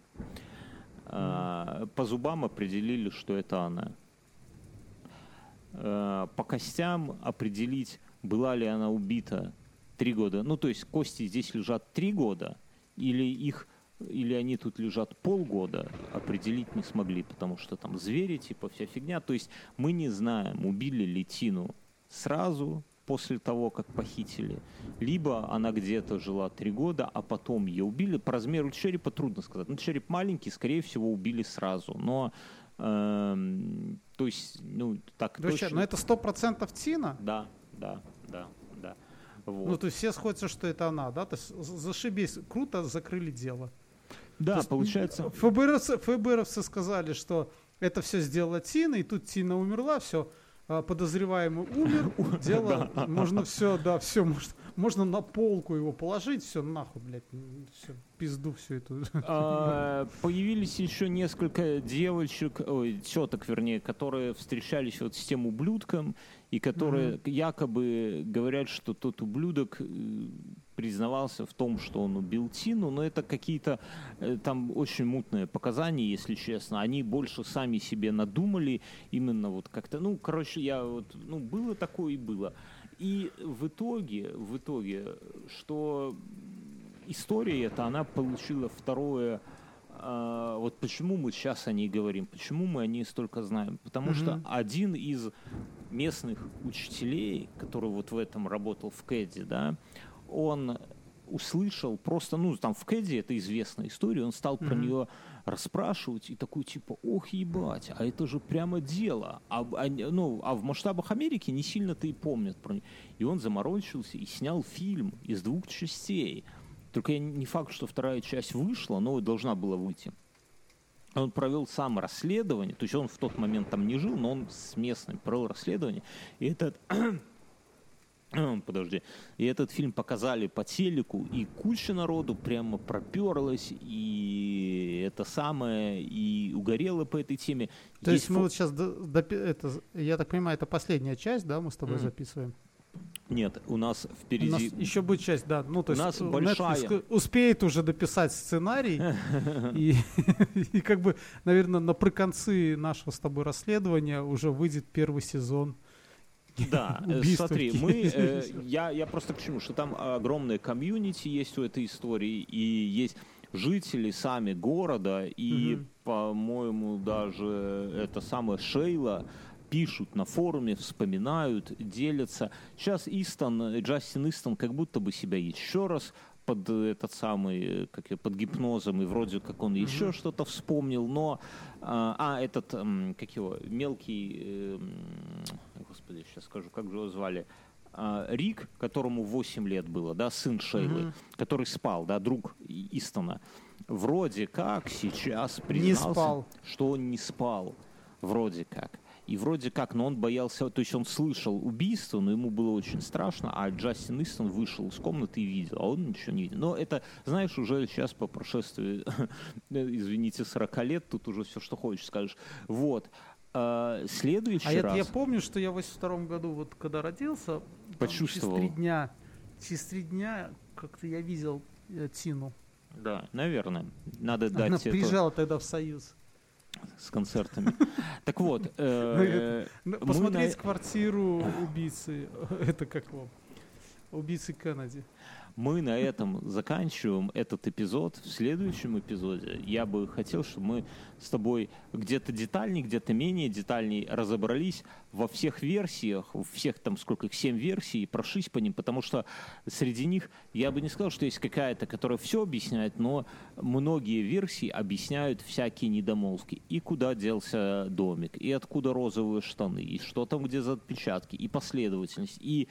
По зубам определили, что это она. По костям определить, была ли она убита 3 года. Ну, то есть кости здесь лежат 3 года, или они тут лежат полгода, определить не смогли, потому что там звери, типа вся фигня. То есть мы не знаем, убили ли Тину сразу после того, как похитили, либо она где-то жила 3 года, а потом ее убили. По размеру черепа трудно сказать. Ну, череп маленький, скорее всего, убили сразу. Но, то есть, ну, так точно. Но это 100% Тина? Да. Вот. Ну, то есть все сходятся, что это она, да? То есть зашибись, круто закрыли дело. Да, получается... ФБРовцы сказали, что это все сделала Тина, и тут Тина умерла, все... подозреваемый умер, дело, можно все, да, все, можно на полку его положить, все, нахуй, блядь, все, пизду всю эту. Появились еще несколько теток, вернее, которые встречались вот с тем ублюдком, и которые якобы говорят, что тот ублюдок признавался в том, что он убил Тину, но это какие-то там очень мутные показания, если честно. Они больше сами себе надумали, именно вот как-то, ну, короче, было такое и было. И в итоге, что история эта, она получила второе. Вот почему мы сейчас о ней говорим, почему мы о ней столько знаем. Потому что один из местных учителей, который вот в этом работал в Кэдди, да, он услышал просто, ну, там в Кэдди это известная история, он стал про нее расспрашивать и такой типа, ох, ебать, а это же прямо дело. А в масштабах Америки не сильно-то и помнят про нее. И он заморочился и снял фильм из 2 частей. Только не факт, что 2-я часть вышла, но должна была выйти. Он провел сам расследование, то есть он в тот момент там не жил, но он с местным провел расследование. И этот фильм показали по телеку, и куча народу прямо проперлась, и это самое, и угорело по этой теме. То есть мы вот сейчас, я так понимаю, это последняя часть, да, мы с тобой записываем? Нет, у нас впереди... У нас еще будет часть, да. Ну, то у есть нас большая... Netflix успеет уже дописать сценарий. И как бы, наверное, наприконцы нашего с тобой расследования уже выйдет первый сезон. Да, смотри, я просто к чему, что там огромное комьюнити есть у этой истории, и есть жители сами города, и, по-моему, даже это самое Шейла пишут на форуме, вспоминают, делятся. Сейчас Джастин Истон как будто бы себя еще раз под этот самый, под гипнозом, и вроде как он еще что-то вспомнил, но мелкий, господи, сейчас скажу, как же его звали, Рик, которому 8 лет было, да, сын Шейлы, который спал, да, друг Истона, вроде как сейчас признался, что он не спал, вроде как. И вроде как, но он боялся, то есть он слышал убийство, но ему было очень страшно, а Джастин Истон вышел из комнаты и видел, а он ничего не видел. Но это, знаешь, уже сейчас по прошествии, извините, 40 лет, тут уже все, что хочешь, скажешь. Вот. Следующий раз... Я помню, что я в 82 году, вот когда родился, почувствовал. Через 3 дня как-то я видел Тину. Да, наверное. Надо дать... Она приезжала тогда в Союз. С концертами. Так вот. Посмотреть квартиру убийцы. Это как его? Убийцы Кеннеди. Мы на этом заканчиваем этот эпизод. В следующем эпизоде я бы хотел, чтобы мы с тобой где-то детальнее, где-то менее детальнее разобрались во всех версиях, всех там сколько их, 7 версий, прошлись по ним, потому что среди них я бы не сказал, что есть какая-то, которая все объясняет, но многие версии объясняют всякие недомолвки. И куда делся домик, и откуда розовые штаны, и что там где за отпечатки, и последовательность, и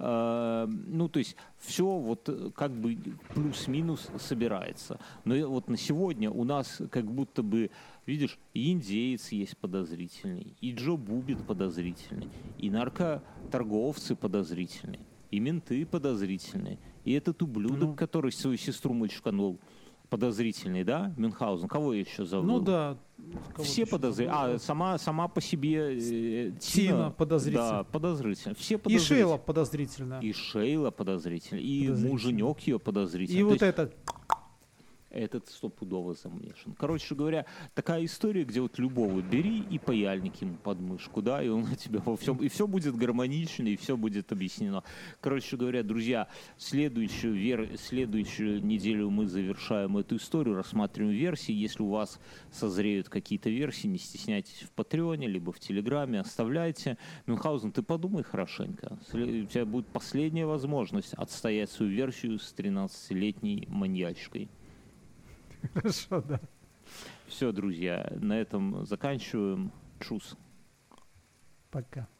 то есть все вот как бы плюс-минус собирается. Но вот на сегодня у нас как будто бы, видишь, и индеец есть подозрительный, и Джо Бубит подозрительный, и наркоторговцы подозрительные, и менты подозрительные, и этот ублюдок, который свою сестру мочканул, подозрительный, да, Мюнхгаузен? Кого я еще забыл? Ну да. Все подозрительные. Сама по себе Тина подозрительная. Да, подозрительная. Все подозрительные. И Шейла подозрительная. И Шейла подозрительная. И муженек ее подозрительный. И вот этот. Этот стопудово замешан. Короче говоря, такая история, где вот любого бери и паяльник ему под мышку, да, и он у тебя во всем, и все будет гармонично, и все будет объяснено. Короче говоря, друзья, следующую неделю мы завершаем эту историю, рассматриваем версии. Если у вас созреют какие-то версии, не стесняйтесь в Патреоне, либо в Телеграме, оставляйте. Мюнхгаузен, ты подумай хорошенько. У тебя будет последняя возможность отстоять свою версию с 13-летней маньячкой. Хорошо, да. Все, друзья, на этом заканчиваем. Чус. Пока.